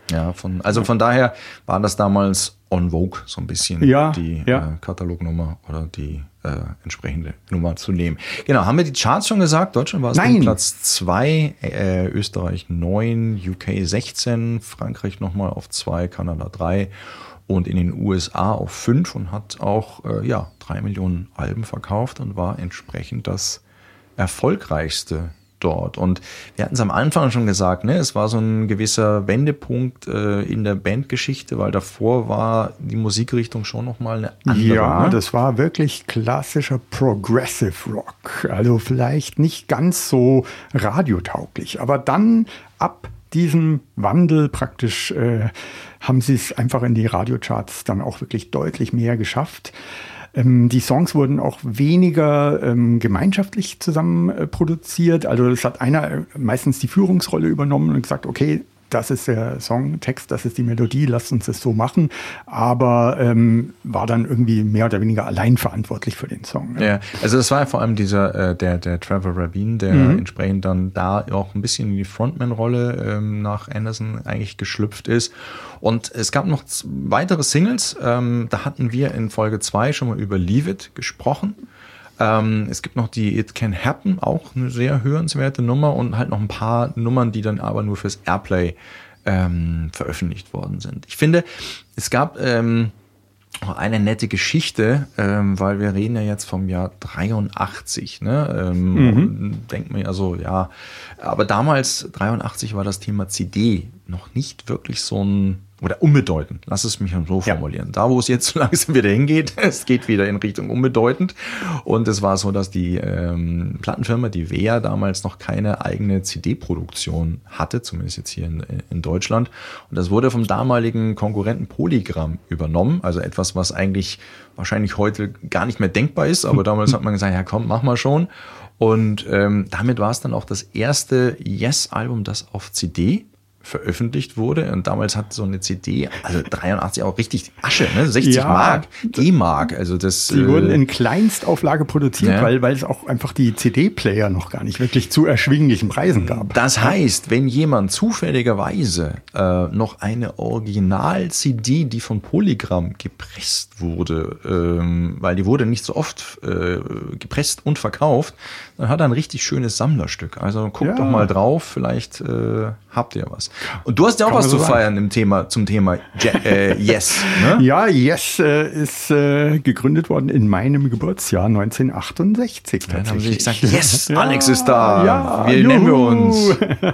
Ja, von, also von daher war das damals en vogue, so ein bisschen Ja, die ja. Äh, Katalognummer oder die äh, entsprechende Nummer zu nehmen. Genau, haben wir die Charts schon gesagt? Deutschland war es Nein. Platz zwei, äh, Österreich neun, U K sechzehn, Frankreich nochmal auf zwei, Kanada drei und in den U S A auf fünf und hat auch äh, ja, drei Millionen Alben verkauft und war entsprechend das erfolgreichste dort. Und wir hatten es am Anfang schon gesagt, ne, es war so ein gewisser Wendepunkt äh, in der Bandgeschichte, weil davor war die Musikrichtung schon nochmal eine andere. Ja, ne? das war wirklich klassischer Progressive Rock. Also vielleicht nicht ganz so radiotauglich, aber dann ab diesem Wandel praktisch äh, haben sie es einfach in die Radiocharts dann auch wirklich deutlich mehr geschafft. Ähm, die Songs wurden auch weniger ähm, gemeinschaftlich zusammen äh, produziert. Also es hat einer äh, meistens die Führungsrolle übernommen und gesagt, okay, das ist der Songtext, das ist die Melodie, lasst uns das so machen. Aber ähm, war dann irgendwie mehr oder weniger allein verantwortlich für den Song. Ja, also das war ja vor allem dieser, äh, der, der Trevor Rabin, der mhm. entsprechend dann da auch ein bisschen in die Frontman-Rolle ähm, nach Anderson eigentlich geschlüpft ist. Und es gab noch weitere Singles, ähm, da hatten wir in Folge zwei schon mal über Leave It gesprochen. Ähm, es gibt noch die It Can Happen, auch eine sehr hörenswerte Nummer und halt noch ein paar Nummern, die dann aber nur fürs Airplay ähm, veröffentlicht worden sind. Ich finde, es gab ähm, noch eine nette Geschichte, ähm, weil wir reden ja jetzt vom Jahr dreiundachtzig. Ne? Ähm, mhm. Denkt man ja so, ja, aber damals, dreiundachtzig, war das Thema C D noch nicht wirklich so ein, oder unbedeutend, lass es mich so formulieren. Ja. Da, wo es jetzt so langsam wieder hingeht, es geht wieder in Richtung unbedeutend. Und es war so, dass die ähm, Plattenfirma, die W E A, damals noch keine eigene C D-Produktion hatte, zumindest jetzt hier in, in Deutschland. Und das wurde vom damaligen Konkurrenten Polygram übernommen, also etwas, was eigentlich wahrscheinlich heute gar nicht mehr denkbar ist, aber damals hat man gesagt, ja komm, mach mal schon. Und ähm, damit war es dann auch das erste Yes-Album, das auf C D veröffentlicht wurde. Und damals hat so eine C D, also dreiundachtzig auch richtig Asche, ne? sechzig ja, Mark, D-Mark. Also das, die äh, wurden in Kleinstauflage produziert, ja. weil, weil es auch einfach die C D-Player noch gar nicht wirklich zu erschwinglichen Preisen gab. Das heißt, wenn jemand zufälligerweise äh, noch eine Original-C D, die von Polygram gepresst wurde, ähm, weil die wurde nicht so oft äh, gepresst und verkauft, dann hat er ein richtig schönes Sammlerstück. Also guckt Ja. doch mal drauf, vielleicht äh, habt ihr was. Und du hast ja auch Kann was man zu so feiern im Thema, zum Thema Je- äh, Yes. Ne? Ja, Yes äh, ist äh, gegründet worden in meinem Geburtsjahr neunzehnhundertachtundsechzig. Dann haben sie tatsächlich. gesagt, yes, Ja, Alex ist da. Ja, Wie juhu. nennen wir uns?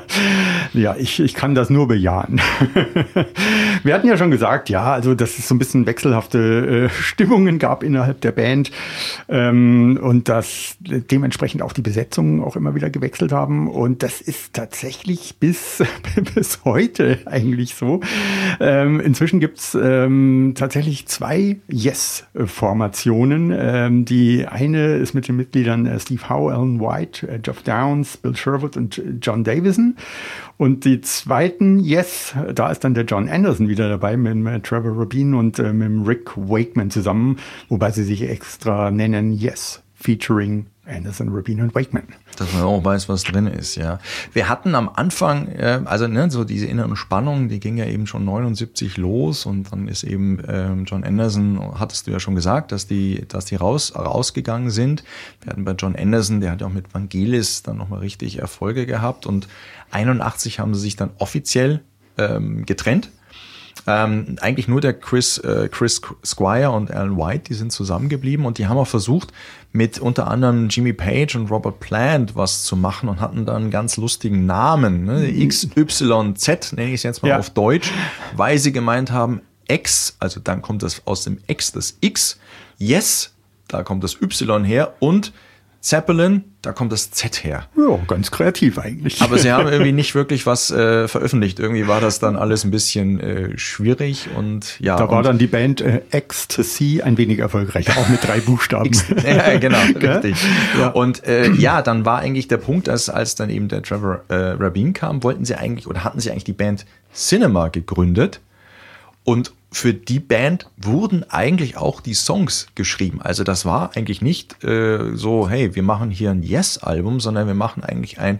Ja, ich, ich kann das nur bejahen. Wir hatten ja schon gesagt, ja, also dass es so ein bisschen wechselhafte äh, Stimmungen gab innerhalb der Band ähm, und dass dementsprechend auch die Besetzungen auch immer wieder gewechselt haben. Und das ist tatsächlich bis, bis heute eigentlich so. Ähm, inzwischen gibt's ähm, tatsächlich zwei Yes-Formationen. Ähm, die eine ist mit den Mitgliedern äh, Steve Howe, Alan White, äh, Geoff Downes, Bill Sherwood und John Davison. Und die zweiten Yes, da ist dann der John Anderson wieder dabei mit dem, äh, Trevor Rabin und äh, mit dem Rick Wakeman zusammen, wobei sie sich extra nennen Yes, featuring Anderson, Rabin und Wakeman. Dass man auch weiß, was drin ist, ja. Wir hatten am Anfang, äh, also ne, so diese inneren Spannungen, die ging ja eben schon neunundsiebzig los und dann ist eben ähm, John Anderson, hattest du ja schon gesagt, dass die, dass die raus, rausgegangen sind. Wir hatten bei John Anderson, der hat ja auch mit Vangelis dann nochmal richtig Erfolge gehabt und einundachtzig haben sie sich dann offiziell ähm, getrennt. Ähm, eigentlich nur der Chris, äh, Chris Squire und Alan White, die sind zusammengeblieben und die haben auch versucht, mit unter anderem Jimmy Page und Robert Plant was zu machen und hatten dann einen ganz lustigen Namen, ne? X Y Z, nenne ich es jetzt mal Ja. auf Deutsch, weil sie gemeint haben, X, also dann kommt das aus dem X das X, Yes, da kommt das Y her und Zeppelin, da kommt das Z her. Ja, ganz kreativ eigentlich. Aber sie haben irgendwie nicht wirklich was äh, veröffentlicht. Irgendwie war das dann alles ein bisschen äh, schwierig und ja. Da war und dann die Band äh, Ecstasy ein wenig erfolgreicher, auch mit drei Buchstaben. X, ja, genau, Ja? richtig. Ja. Und äh, ja, dann war eigentlich der Punkt, dass als dann eben der Trevor äh, Rabin kam, wollten sie eigentlich oder hatten sie eigentlich die Band Cinema gegründet. Und für die Band wurden eigentlich auch die Songs geschrieben. Also das war eigentlich nicht äh, so, hey, wir machen hier ein Yes-Album, sondern wir machen eigentlich ein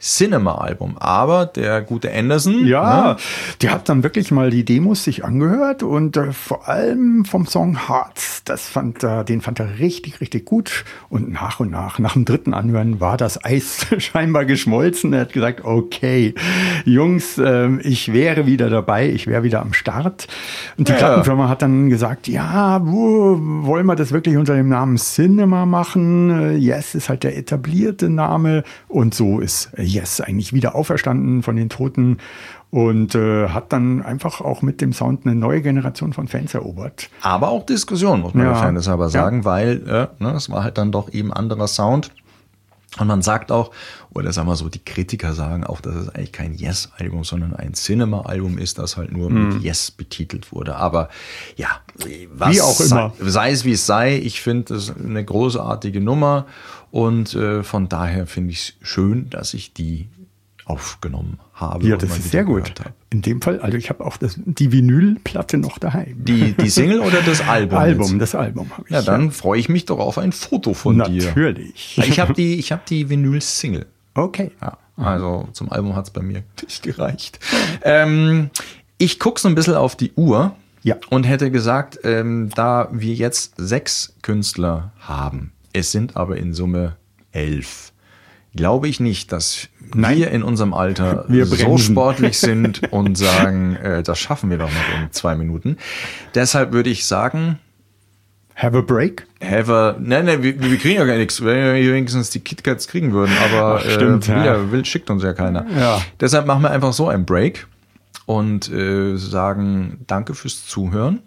Cinema-Album. Aber der gute Anderson, Ja, ne? der hat dann wirklich mal die Demos sich angehört und äh, vor allem vom Song Hearts, das fand er, den fand er richtig, richtig gut. Und nach und nach, nach dem dritten Anhören war das Eis scheinbar geschmolzen. Er hat gesagt, okay, Jungs, äh, ich wäre wieder dabei, ich wäre wieder am Start. Und die Ja. Plattenfirma hat dann gesagt, ja, wo, wollen wir das wirklich unter dem Namen Cinema machen? Äh, Yes ist halt der etablierte Name und so ist äh, Yes eigentlich wieder auferstanden von den Toten und äh, hat dann einfach auch mit dem Sound eine neue Generation von Fans erobert. Aber auch Diskussion, muss man Ja. der Fairness halber sagen, Ja. weil äh, ne, es war halt dann doch eben anderer Sound. Und man sagt auch, oder sagen wir so, die Kritiker sagen auch, dass es eigentlich kein Yes-Album, sondern ein Cinema-Album ist, das halt nur mit Yes betitelt wurde. Aber ja, was Wie auch immer. Sei, sei es wie es sei, ich finde es eine großartige Nummer und äh, von daher finde ich es schön, dass ich die aufgenommen habe. Ja, und das mal ist wieder sehr gut. gehört habe. In dem Fall, also ich habe auch das, die Vinylplatte noch daheim. Die, die Single oder das Album? Album, jetzt? das Album habe ich. Ja, dann freue ich mich doch auf ein Foto von dir. Natürlich. Ich habe die, ich hab die Vinyl-Single. Okay. Ja, also zum Album hat es bei mir nicht gereicht. Ähm, ich gucke so ein bisschen auf die Uhr Ja. und hätte gesagt, ähm, da wir jetzt sechs Künstler haben, es sind aber in Summe elf, glaube ich nicht, dass Nein. wir in unserem Alter Wir so bremsen. sportlich sind und sagen, äh, das schaffen wir doch noch in zwei Minuten. Deshalb würde ich sagen, Have a break? have a, nein, nein, wir, wir kriegen ja gar nichts, wenn wir wenigstens die KitKats kriegen würden, aber Ach, stimmt, äh, will, ja. ja, will, schickt uns ja keiner. Ja. Deshalb machen wir einfach so einen Break und äh, sagen danke fürs Zuhören.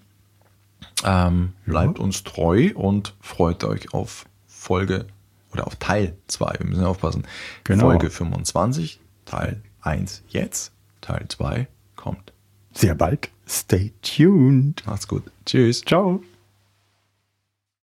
Ähm, bleibt uns treu und freut euch auf Folge oder auf Teil zwei. Wir müssen aufpassen. Genau. Folge fünfundzwanzig, Teil eins jetzt, Teil zwei kommt. Sehr bald. Stay tuned. Macht's gut. Tschüss. Ciao.